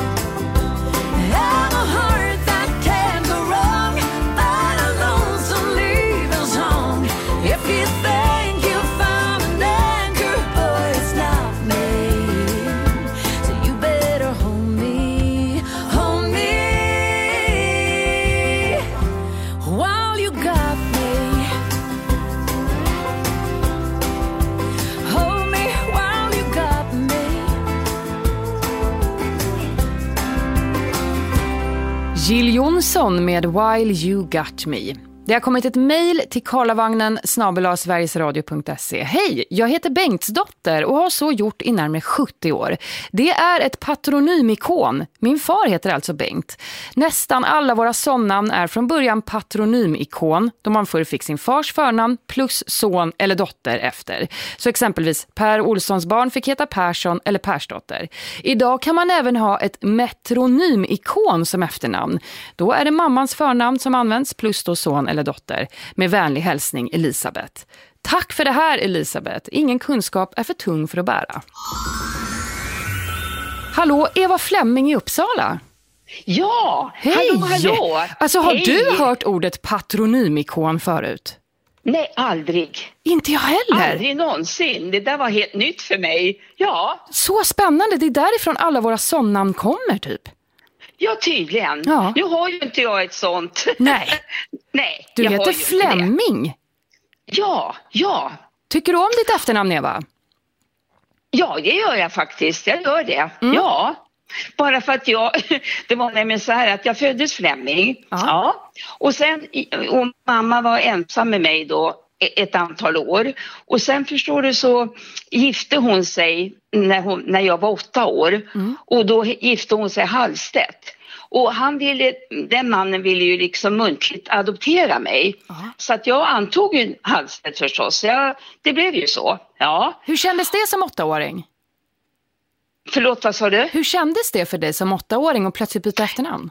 I'm a heart that can't go wrong, but a lonesome leaving song. If you think you found an anchor, boy, it's not me. So you better hold me, hold me, while you got me. Hold me while you got me. Jill Johnson med While You Got Me. Det har kommit ett mejl till karlavagnen snabel-a sverigesradio punkt se. Hej, jag heter Bengtsdotter och har så gjort i närmare sjuttio år. Det är ett patronymikon. Min far heter alltså Bengt. Nästan alla våra sonnamn är från början patronymikon, då man förr fick sin fars förnamn plus son eller dotter efter. Så exempelvis Per Olssons barn fick heta Persson eller Persdotter. Idag kan man även ha ett metronymikon som efternamn. Då är det mammans förnamn som används plus då son eller dotter. Med vänlig hälsning Elisabeth. Tack för det här Elisabeth. Ingen kunskap är för tung för att bära. Hallå, Eva Flemming i Uppsala. Ja, hej. hallå, hallå. Alltså har hej. du hört ordet patronymikon förut? Nej, aldrig. Inte jag heller. Aldrig någonsin. Det där var helt nytt för mig. Ja. Så spännande, det är därifrån alla våra sånnamn kommer typ. Ja, tydligen. Ja. Nu har ju inte jag ett sånt. Nej. Nej. Du heter Flemming. Ja, ja. Tycker du om ditt efternamn, Eva? Ja, det gör jag faktiskt. Jag gör det. Mm. Ja. Bara för att jag, det var nämligen så här att jag föddes Flemming. Aha. Ja. Och sen, och mamma var ensam med mig då ett antal år. Och sen förstår du så gifte hon sig när, hon, när jag var åtta år. Mm. Och då gifte hon sig Hallstedt. Och han ville, den mannen ville ju liksom muntligt adoptera mig. Aha. Så att jag antog ju Hallstedt förstås. Jag, det blev ju så, ja. Hur kändes det som åttaåring? Förlåt, vad sa du? Hur kändes det för dig som åttaåring och plötsligt byta efternamn?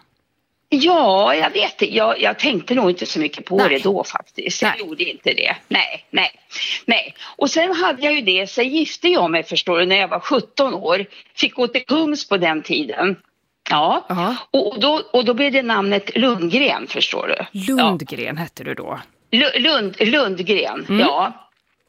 Ja, jag vet det. Jag, jag tänkte nog inte så mycket på nej. det då faktiskt. Jag nej. gjorde inte det. Nej, nej, nej. Och sen hade jag ju det, så gifte jag mig förstår du när jag var sjutton år. Fick gå till Kungs på den tiden. Ja, och då, och då blev det namnet Lundgren förstår du. Lundgren ja. hette du då? L- Lund, Lundgren, mm. ja.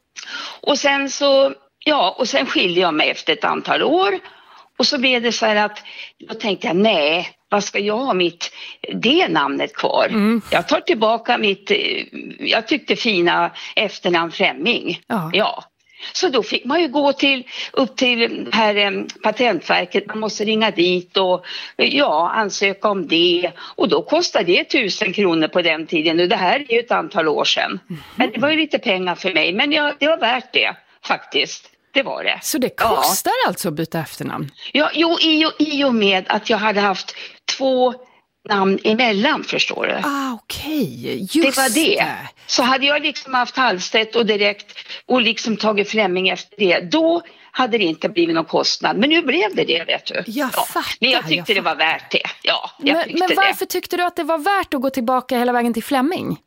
Och sen så, ja, och sen skilde jag mig efter ett antal år. Och så blev det så här att, då tänkte jag, nej, vad ska jag ha mitt, det namnet kvar? Mm. Jag tar tillbaka mitt, jag tyckte fina efternamn Flemming. Ja. ja. Så då fick man ju gå till, upp till här eh, Patentverket, man måste ringa dit och ja, ansöka om det. Och då kostade det tusen kronor på den tiden och det här är ju ett antal år sedan. Mm. Men det var ju lite pengar för mig, men ja, det var värt det faktiskt. Det var det. Så det kostar ja. alltså att byta efternamn? Ja, jo, i och, i och med att jag hade haft två namn emellan, förstår du. Ah, okej. Okay. Just det var det. det. Så hade jag liksom haft Hallstedt och direkt och liksom tagit Flemming efter det, då hade det inte blivit någon kostnad. Men nu blev det det, vet du. Jag ja. fattar. Men jag tyckte jag det var värt det. Ja, jag men, tyckte men varför det. tyckte du att det var värt att gå tillbaka hela vägen till Flemming?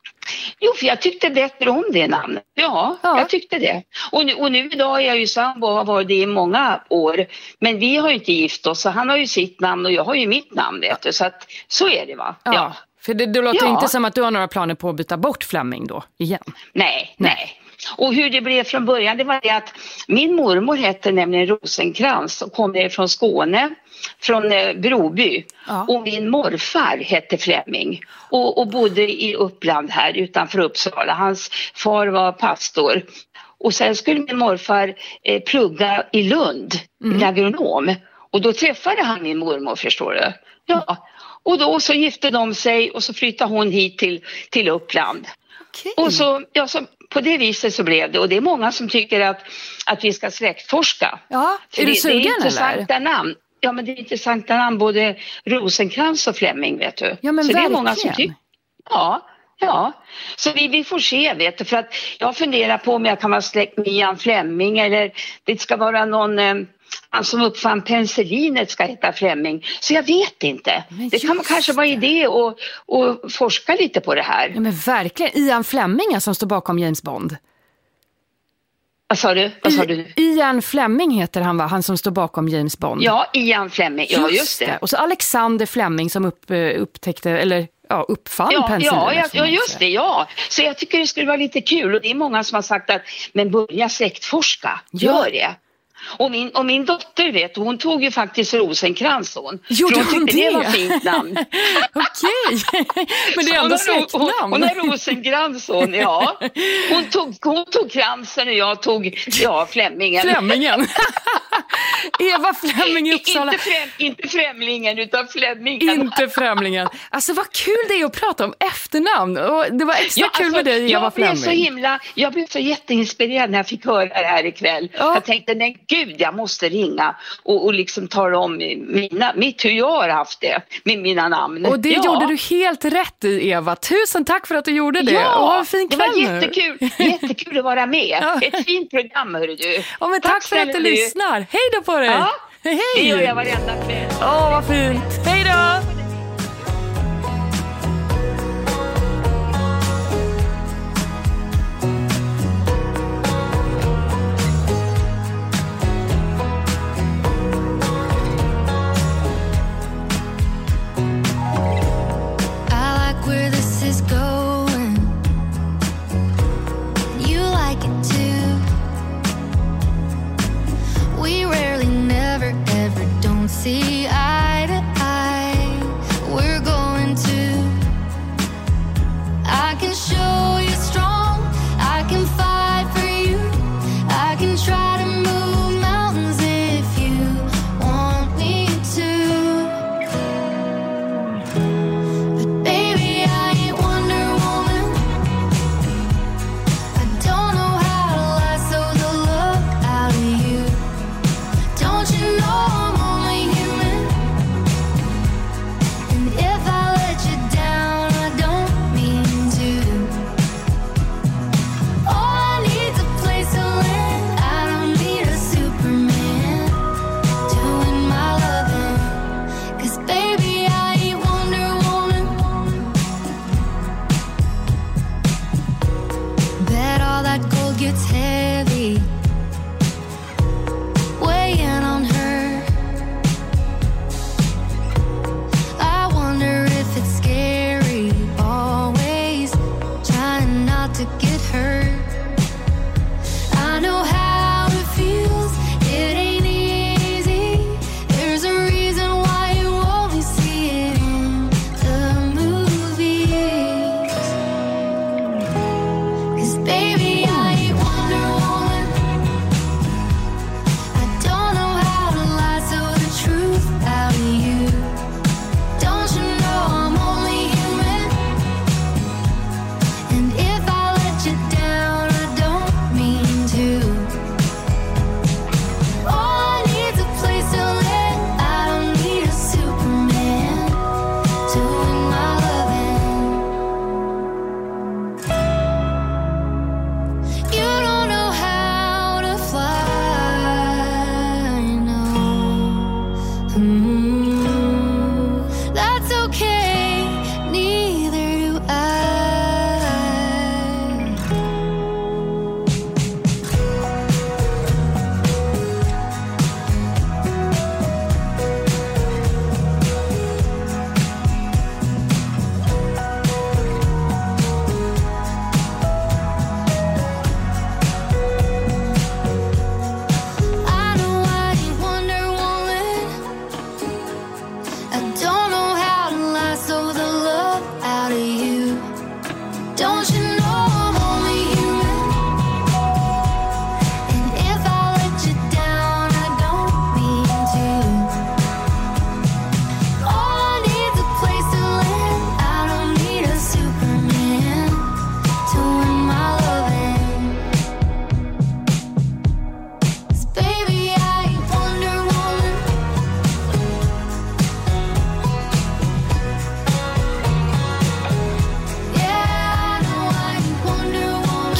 Jo, för jag tyckte bättre om det namnet. Ja, ja. jag tyckte det. Och nu, och nu idag är jag ju sambo och har varit det i många år. Men vi har ju inte gift oss, så han har ju sitt namn och jag har ju mitt namn, vet du. Så att, så är det va? Ja, ja. För det, det låter ja. inte som att du har några planer på att byta bort Flemming då, igen. Nej, nej, nej. Och hur det blev från början, det var det att min mormor hette nämligen Rosenkrantz och kom ner från Skåne, från eh, Broby. Ja. Och min morfar hette Flemming och, och bodde i Uppland här utanför Uppsala. Hans far var pastor. Och sen skulle min morfar eh, plugga i Lund, mm. agronom. Och då träffade han min mormor, förstår du. Ja. Och då så gifte de sig och så flyttade hon hit till, till Uppland. Okay. Och så, ja, så på det viset så blev det. Och det är många som tycker att, att vi ska släktforska. Ja, är du det, sugen det är intressanta eller? namn. Ja, men det är intressanta namn, både Rosenkrantz och Flemming, vet du. Ja, men så verkligen. Det är många som tycker. Ja, Ja, så vi, vi får se, vet du, för att jag funderar på om jag kan vara släkt med Ian Fleming eller det ska vara någon, eh, han som uppfann penicillinet ska heta Fleming. Så jag vet inte. Det kan kanske vara idé att och forska lite på det här. Ja, men verkligen, Ian Fleming som står bakom James Bond. Vad sa du? Vad sa du? Ian Fleming heter han, va? Han som står bakom James Bond. Ja, Ian Fleming. Ja, just, just det. det. Och så Alexander Fleming som upp, upptäckte, eller ja, uppfann ja, penicillinet. Ja, ja, just det, ja. Så jag tycker det skulle vara lite kul. Och det är många som har sagt att, men börja släktforska. Gör det. Och min, och min dotter, vet, hon tog ju faktiskt Rosenkrantz. Hon Gjorde hon, hon det? Det var fint namn. Okej, men det är ändå släktnamn. Hon, hon har Rosenkrantz, hon, ja. Hon tog, hon tog kransen och jag tog, ja, Flemingen. Flemingen. Eva Fleming i Uppsala. Inte, främ, inte Främlingen, utan Flemingen. Inte Främlingen. Alltså vad kul det är att prata om efternamn. Och det var extra ja, kul alltså, med dig, Eva jag Fleming. Blev så himla, jag blev så jätteinspirerad när jag fick höra det här ikväll. Ja. Jag tänkte, nej gud, jag måste ringa och, och liksom tala om mina, mitt hur jag har haft det med mina namn. Och det ja. gjorde du helt rätt i, Eva. Tusen tack för att du gjorde det. Ja, och ha en fin det kväll var jättekul. Jättekul att vara med. Ja. Ett fint program, hörru du. Ja, men tack, tack för att du, du lyssnar. Hej då på dig. Ja, hej. Det gör jag varenda kväll. Åh, vad fint. Hej då. See eye to eye, we're going to. I can show you strong, I can fight for you, I can try to move mountains if you want me to. But baby, I ain't Wonder Woman. I don't know how to lasso the look out of you. Don't you know I'm only human?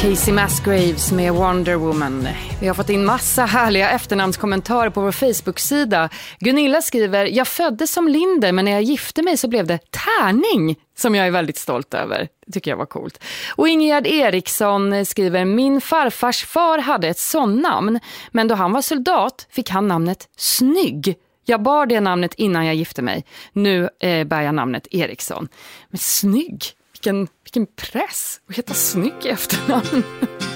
Casey Musgraves med Wonder Woman. Vi har fått in massa härliga efternamnskommentarer på vår Facebook-sida. Gunilla skriver, jag föddes som Linder men när jag gifte mig så blev det Tärning, som jag är väldigt stolt över. Det tycker jag var coolt. Och Ingegerd Eriksson skriver, min farfars far hade ett sån namn, men då han var soldat fick han namnet Snygg. Jag bar det namnet innan jag gifte mig. Nu eh, bär jag namnet Eriksson. Men Snygg, vilken, vilken press att heta Snygg i efternamn.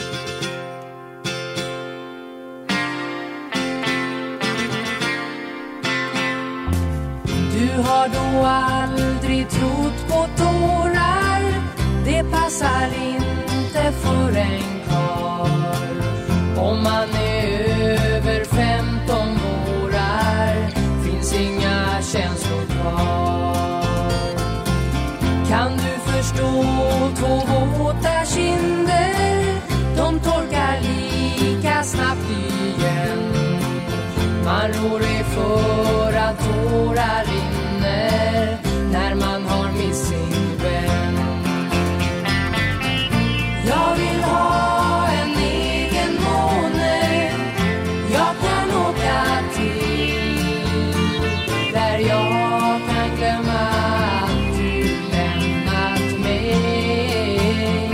Du har då aldrig trott på tårar. Det passar inte för en karl. Om man är över femton vårar finns inga känslor kvar. Kan du förstå två våta kinder? De torkar lika snabbt igen. Man rår är för att tårar rinner när man har mist sin vän. Jag vill ha en egen måne jag kan åka till, där jag kan glömma att du lämnat mig.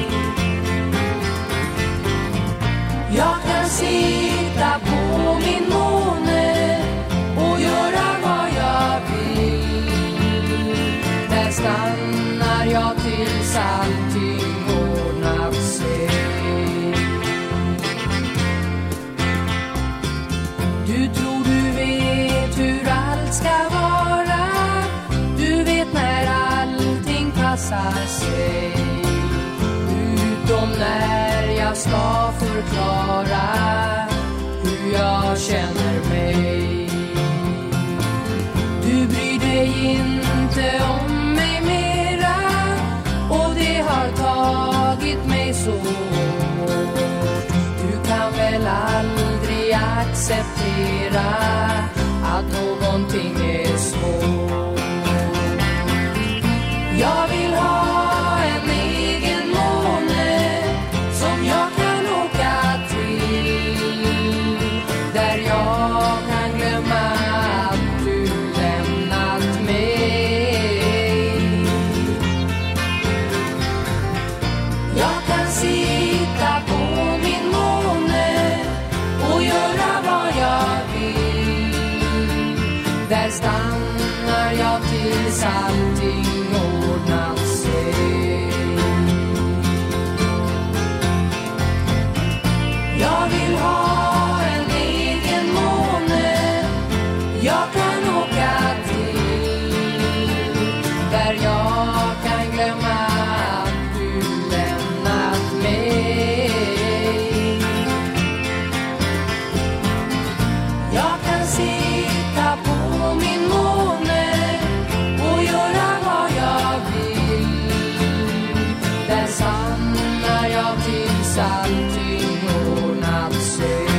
Jag kan sitta på min måne och göra vad jag vill. Där stannar jag tills allting ordnat sig. Du tror du vet hur allt ska vara. Du vet när allting passar sig. Utom när jag ska förklara hur jag känner mig. Du bryr dig inte om mig mera, och det har tagit mig så hårt. Du kan väl aldrig acceptera att någonting är svårt. Jag vill ha en egen måne som jag kan åka till, där jag kan glömma att du lämnat mig. Jag kan sitta på min måne och göra vad jag vill. Där stannar jag tills allting ordnat sig. Jag vill ha en egen måne jag kan åka till, där jag kan glömma att du lämnat mig. Jag kan sitta på min måne och göra vad jag vill. Där stannar jag tills allting ordnat sig.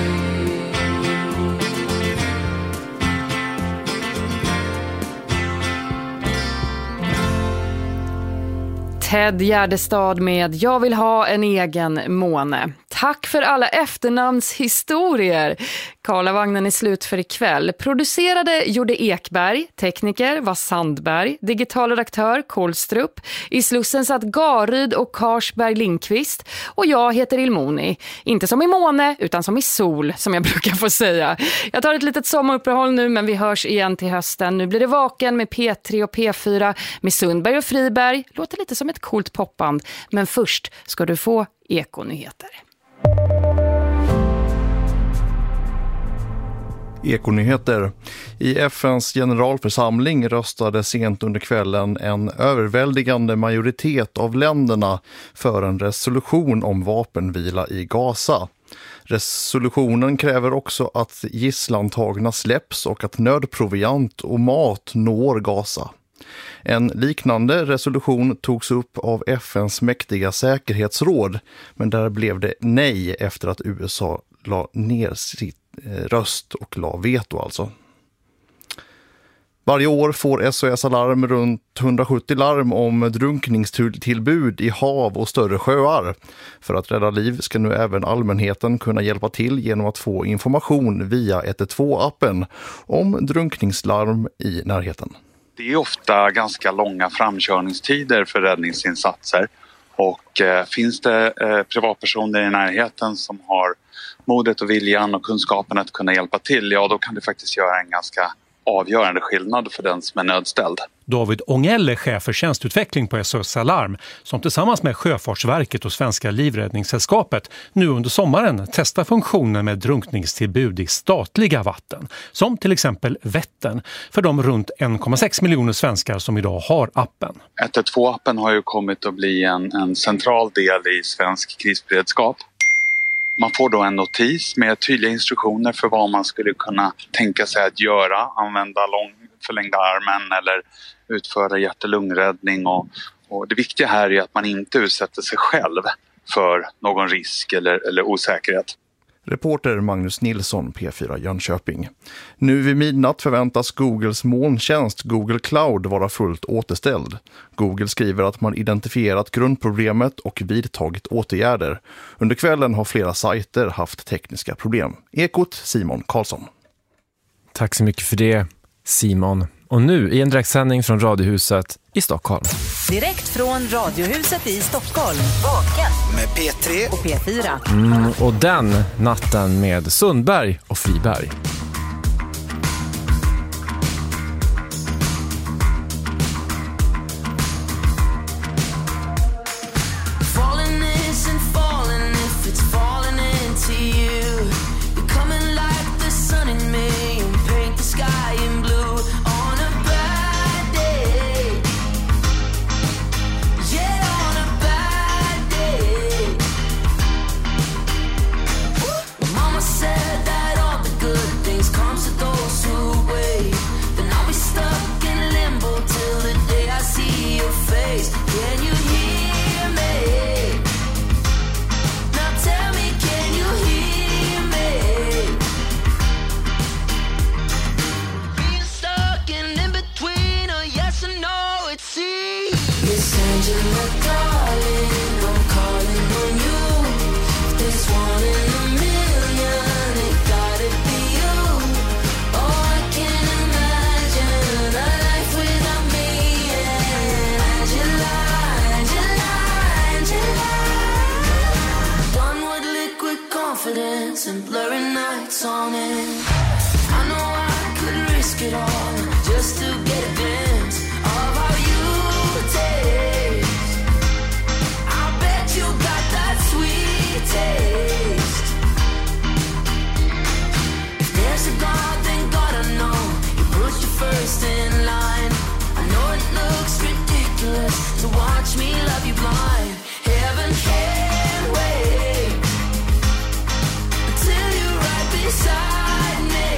Ted Gärdestad med Jag vill ha en egen måne. Tack för alla efternamnshistorier. Karlavagnen är slut för ikväll. Producerade gjorde Ekberg, tekniker var Sandberg, digital redaktör Kolstrup. I Slussen satt Garyd och Karsberg Lindqvist. Och jag heter Ilmoni. Inte som i måne utan som i sol, som jag brukar få säga. Jag tar ett litet sommaruppehåll nu, men vi hörs igen till hösten. Nu blir det Vaken med P tre och P fyra med Sundberg och Friberg. Låter lite som ett coolt popband. Men först ska du få Ekonyheter. Ekonyheter. I F N:s generalförsamling röstade sent under kvällen en överväldigande majoritet av länderna för en resolution om vapenvila i Gaza. Resolutionen kräver också att gisslantagna släpps och att nödproviant och mat når Gaza. En liknande resolution togs upp av F N:s mäktiga säkerhetsråd, men där blev det nej efter att U S A la ner sitt röst och la veto alltså. Varje år får S O S Alarm runt hundrasjuttio larm om drunkningstillbud i hav och större sjöar. För att rädda liv ska nu även allmänheten kunna hjälpa till genom att få information via ett ett två-appen om drunkningslarm i närheten. Det är ofta ganska långa framkörningstider för räddningsinsatser och eh, finns det eh, privatpersoner i närheten som har modet och viljan och kunskapen att kunna hjälpa till, ja då kan det faktiskt göra en ganska avgörande skillnad för den som är nödställd. David Ångell är chef för tjänstutveckling på S O S Alarm som tillsammans med Sjöfartsverket och Svenska Livräddningssällskapet nu under sommaren testar funktionen med drunkningstillbud i statliga vatten, som till exempel Vättern, för de runt en komma sex miljoner svenskar som idag har appen. ett ett två-appen har ju kommit att bli en, en central del i svensk krisberedskap. Man får då en notis med tydliga instruktioner för vad man skulle kunna tänka sig att göra. Använda lång förlängda armen eller utföra hjärt- och lungräddning. Och, och det viktiga här är att man inte utsätter sig själv för någon risk eller, eller osäkerhet. Reporter Magnus Nilsson, P fyra Jönköping. Nu vid midnatt förväntas Googles molntjänst Google Cloud vara fullt återställd. Google skriver att man identifierat grundproblemet och vidtagit åtgärder. Under kvällen har flera sajter haft tekniska problem. Ekot Simon Karlsson. Tack så mycket för det, Simon. Och nu i en direktsändning från Radiohuset i Stockholm. Direkt från Radiohuset i Stockholm. Vaken med P tre och P fyra. Mm, och den natten med Sundberg och Friberg. And blurry nights on it. I know I could risk it all just to get a glimpse of how you taste. I bet you got that sweet taste. If there's a God, then God I know He puts you first in line. I know it looks ridiculous to watch me love you blind. Heaven can't wait till you're right beside me.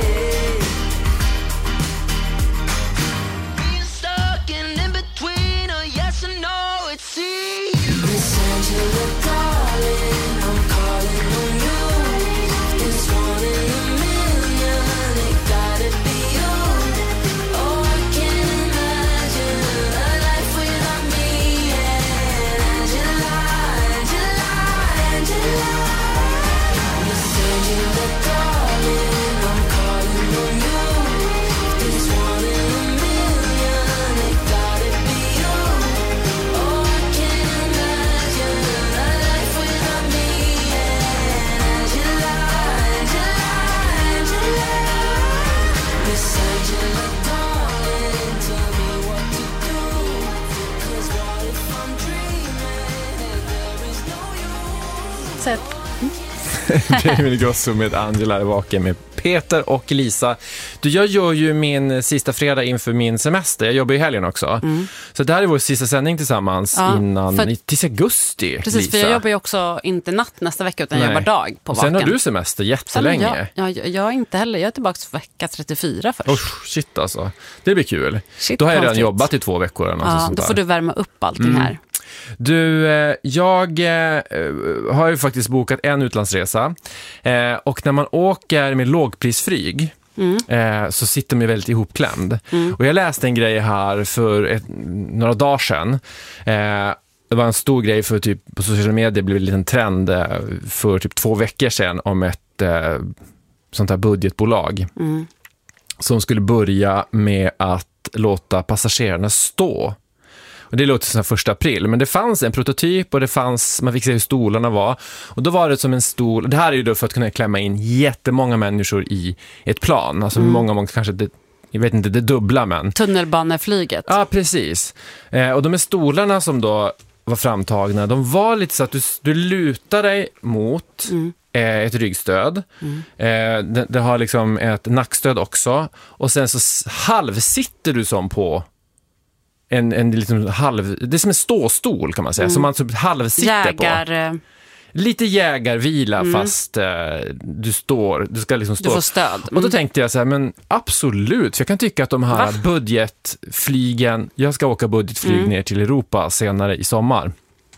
Being stuck and in between a yes and no, it's see. Miss Angela, darling, I'm calling on you. It's one in a million, it gotta be you. Oh, I can't imagine a life without me. And Angela, Angela, Angela. Miss Angela, darling, I'm calling on you. It's one in a million, it gotta be you. Oh, I can't imagine a life without me. And Angela, Angela, Angela. Miss Angela, darling, tell me what to do. 'Cause what if I'm dreaming and there is no you? Så Jamie Grosso med Angela är vaken med Peter och Lisa. Du, jag gör ju min sista fredag inför min semester. Jag jobbar i helgen också. Mm. Så det här är vår sista sändning tillsammans ja, innan för, tills augusti. Precis, Lisa. För jag jobbar ju också inte natt nästa vecka utan Nej. jag jobbar dag på och sen vaken. har du semester jättelänge. Jag, jag, jag inte heller. Jag är tillbaka för vecka trettiofyra först. Oh, shit alltså. Det blir kul. Shit, då har jag redan konstigt. jobbat i två veckor. Eller ja, sånt då där. får du värma upp allting mm. här. Du, jag har ju faktiskt bokat en utlandsresa och när man åker med lågprisflyg Mm. eh, så sitter de ju väldigt ihopklämd. Mm. Och jag läste en grej här för ett, några dagar sedan. Eh, det var en stor grej för typ på sociala medier, det blev en liten trend eh, för typ två veckor sedan om ett eh, sånt här budgetbolag mm. som skulle börja med att låta passagerarna stå. Och det låter som första april, men det fanns en prototyp och det fanns, man fick se hur stolarna var. Och då var det som en stol, det här är ju då för att kunna klämma in jättemånga människor i ett plan. Alltså mm. många, många, kanske det, jag vet inte, det dubbla men. Tunnelbaneflyget. Ja, precis. Eh, och de här stolarna som då var framtagna, de var lite så att du, du lutar dig mot mm. eh, ett ryggstöd. Mm. Eh, det, det har liksom ett nackstöd också. Och sen så halvsitter du som på En, en liksom halv, det är som en ståstol kan man säga, mm. som man typ halvsitter Jägar, på. Lite jägarvila mm. fast eh, du står, du ska liksom stå. Du får stöd. Mm. Och då tänkte jag så här, men absolut, för jag kan tycka att de här Va? budgetflygen, jag ska åka budgetflyg mm. ner till Europa senare i sommar.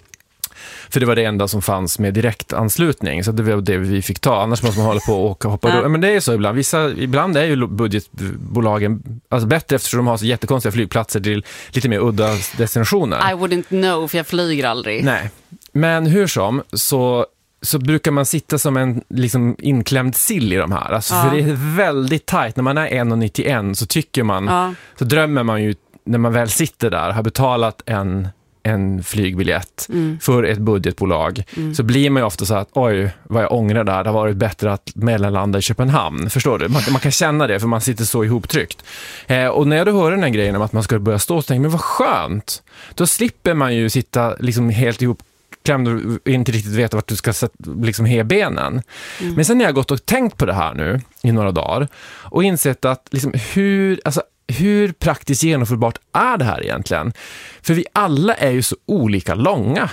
För det var det enda som fanns med direktanslutning. Så det var det vi fick ta. Annars måste man hålla på och åka och hoppa. Ja. Men det är så ibland. Vissa, ibland är ju budgetbolagen alltså bättre eftersom de har så jättekonstiga flygplatser till lite mer udda destinationer. I wouldn't know, för jag flyger aldrig. Nej. Men hur som, så, så brukar man sitta som en liksom inklämd sill i de här. Alltså, ja. För det är väldigt tajt. När man är en komma nittioen så tycker man, ja. så drömmer man ju när man väl sitter där, har betalat en en flygbiljett mm. för ett budgetbolag mm. så blir man ju ofta så att oj, vad jag ångrar där, det har varit bättre att mellanlanda i Köpenhamn, förstår du? Man, man kan känna det för man sitter så ihoptryckt. Eh, och när jag då hör den här grejen om att man ska börja stå så tänker jag, men vad skönt, då slipper man ju sitta liksom helt ihopklämd och inte riktigt veta vart du ska sätta, liksom he benen. Mm. Men sen har jag gått och tänkt på det här nu i några dagar och insett att liksom hur, alltså hur praktiskt genomförbart är det här egentligen? För vi alla är ju så olika långa.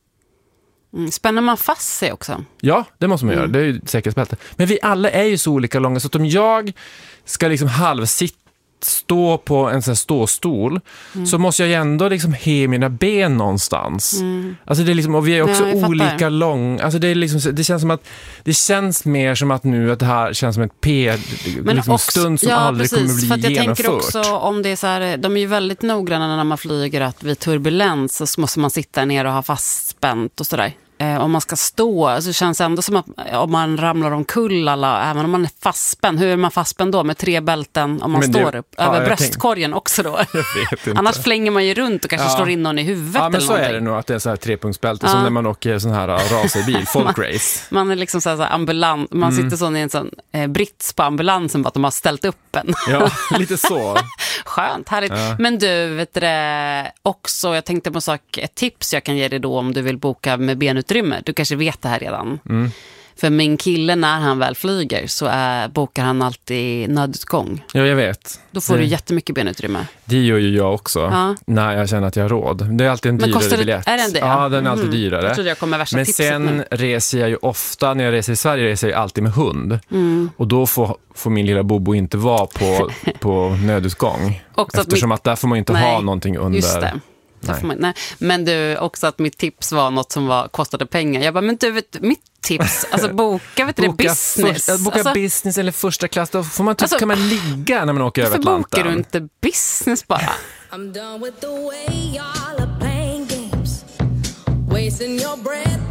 Mm, spänner man fast sig också? Ja, det måste man mm. göra. Det är ju säkerhetsbälte. Men vi alla är ju så olika långa så att om jag ska liksom halvsitta stå på en sån här ståstol mm. så måste jag ju ändå liksom he mina ben någonstans. Mm. Alltså det är liksom, och vi är också ja, olika lång. Alltså det är liksom, det känns som att det känns mer som att nu att det här känns som ett P men liksom också, stund som ja, aldrig precis, kommer bli för att jag genomfört. tänker också om det är så här, de är ju väldigt noggranna när man flyger att vid turbulens så måste man sitta ner och ha fastspänt och sådär. Eh, om man ska stå så känns det ändå som att om man ramlar omkull alla, även om man är fastspänd, hur är man fastspänd då med tre bälten om man men står det, upp ja, över bröstkorgen tänk, också då? Jag vet inte. Annars flänger man ju runt och kanske ja. slår in någon i huvudet. Ja, men eller så någonting. är det nog att det är så här trepunktsbälte ja. som när man åker sån här racerbil, folkrace. man, man är liksom så här, så här ambulans, man mm. sitter sån i en sån eh, brits på ambulansen bara att de har ställt upp en. Ja, lite så. Skönt, härligt. Ja. Men du, vet du, också, jag tänkte på en sak, ett tips jag kan ge dig då om du vill boka med benutrymme. Du kanske vet det här redan. Mm. För min kille, när han väl flyger så är, bokar han alltid nödutgång. Ja, jag vet. Då får det, du jättemycket benutrymme. Det gör ju jag också. Ja. När jag känner att jag har råd. Det är alltid en men dyrare kostar det, biljett. Är den det? Ja, den är alltid mm. dyrare. Jag trodde jag kom med värsta men tipset sen nu. reser jag ju ofta, när jag reser i Sverige reser jag alltid med hund. Mm. Och då får, får min lilla Bobo inte vara på, på nödutgång. Också eftersom att, mitt... att där får man inte nej, ha någonting under. Just det. Nej. Man, nej. Men du, också att mitt tips var något som var, kostade pengar. Jag bara, men du vet, mitt tips, alltså boka, vet du boka det, business. För, boka alltså, business eller första klass, då får man typ, alltså, kan man ligga när man åker över Atlanten. Varför bokar du inte business bara? I'm done with the way y'all are playing games, wasting your breath.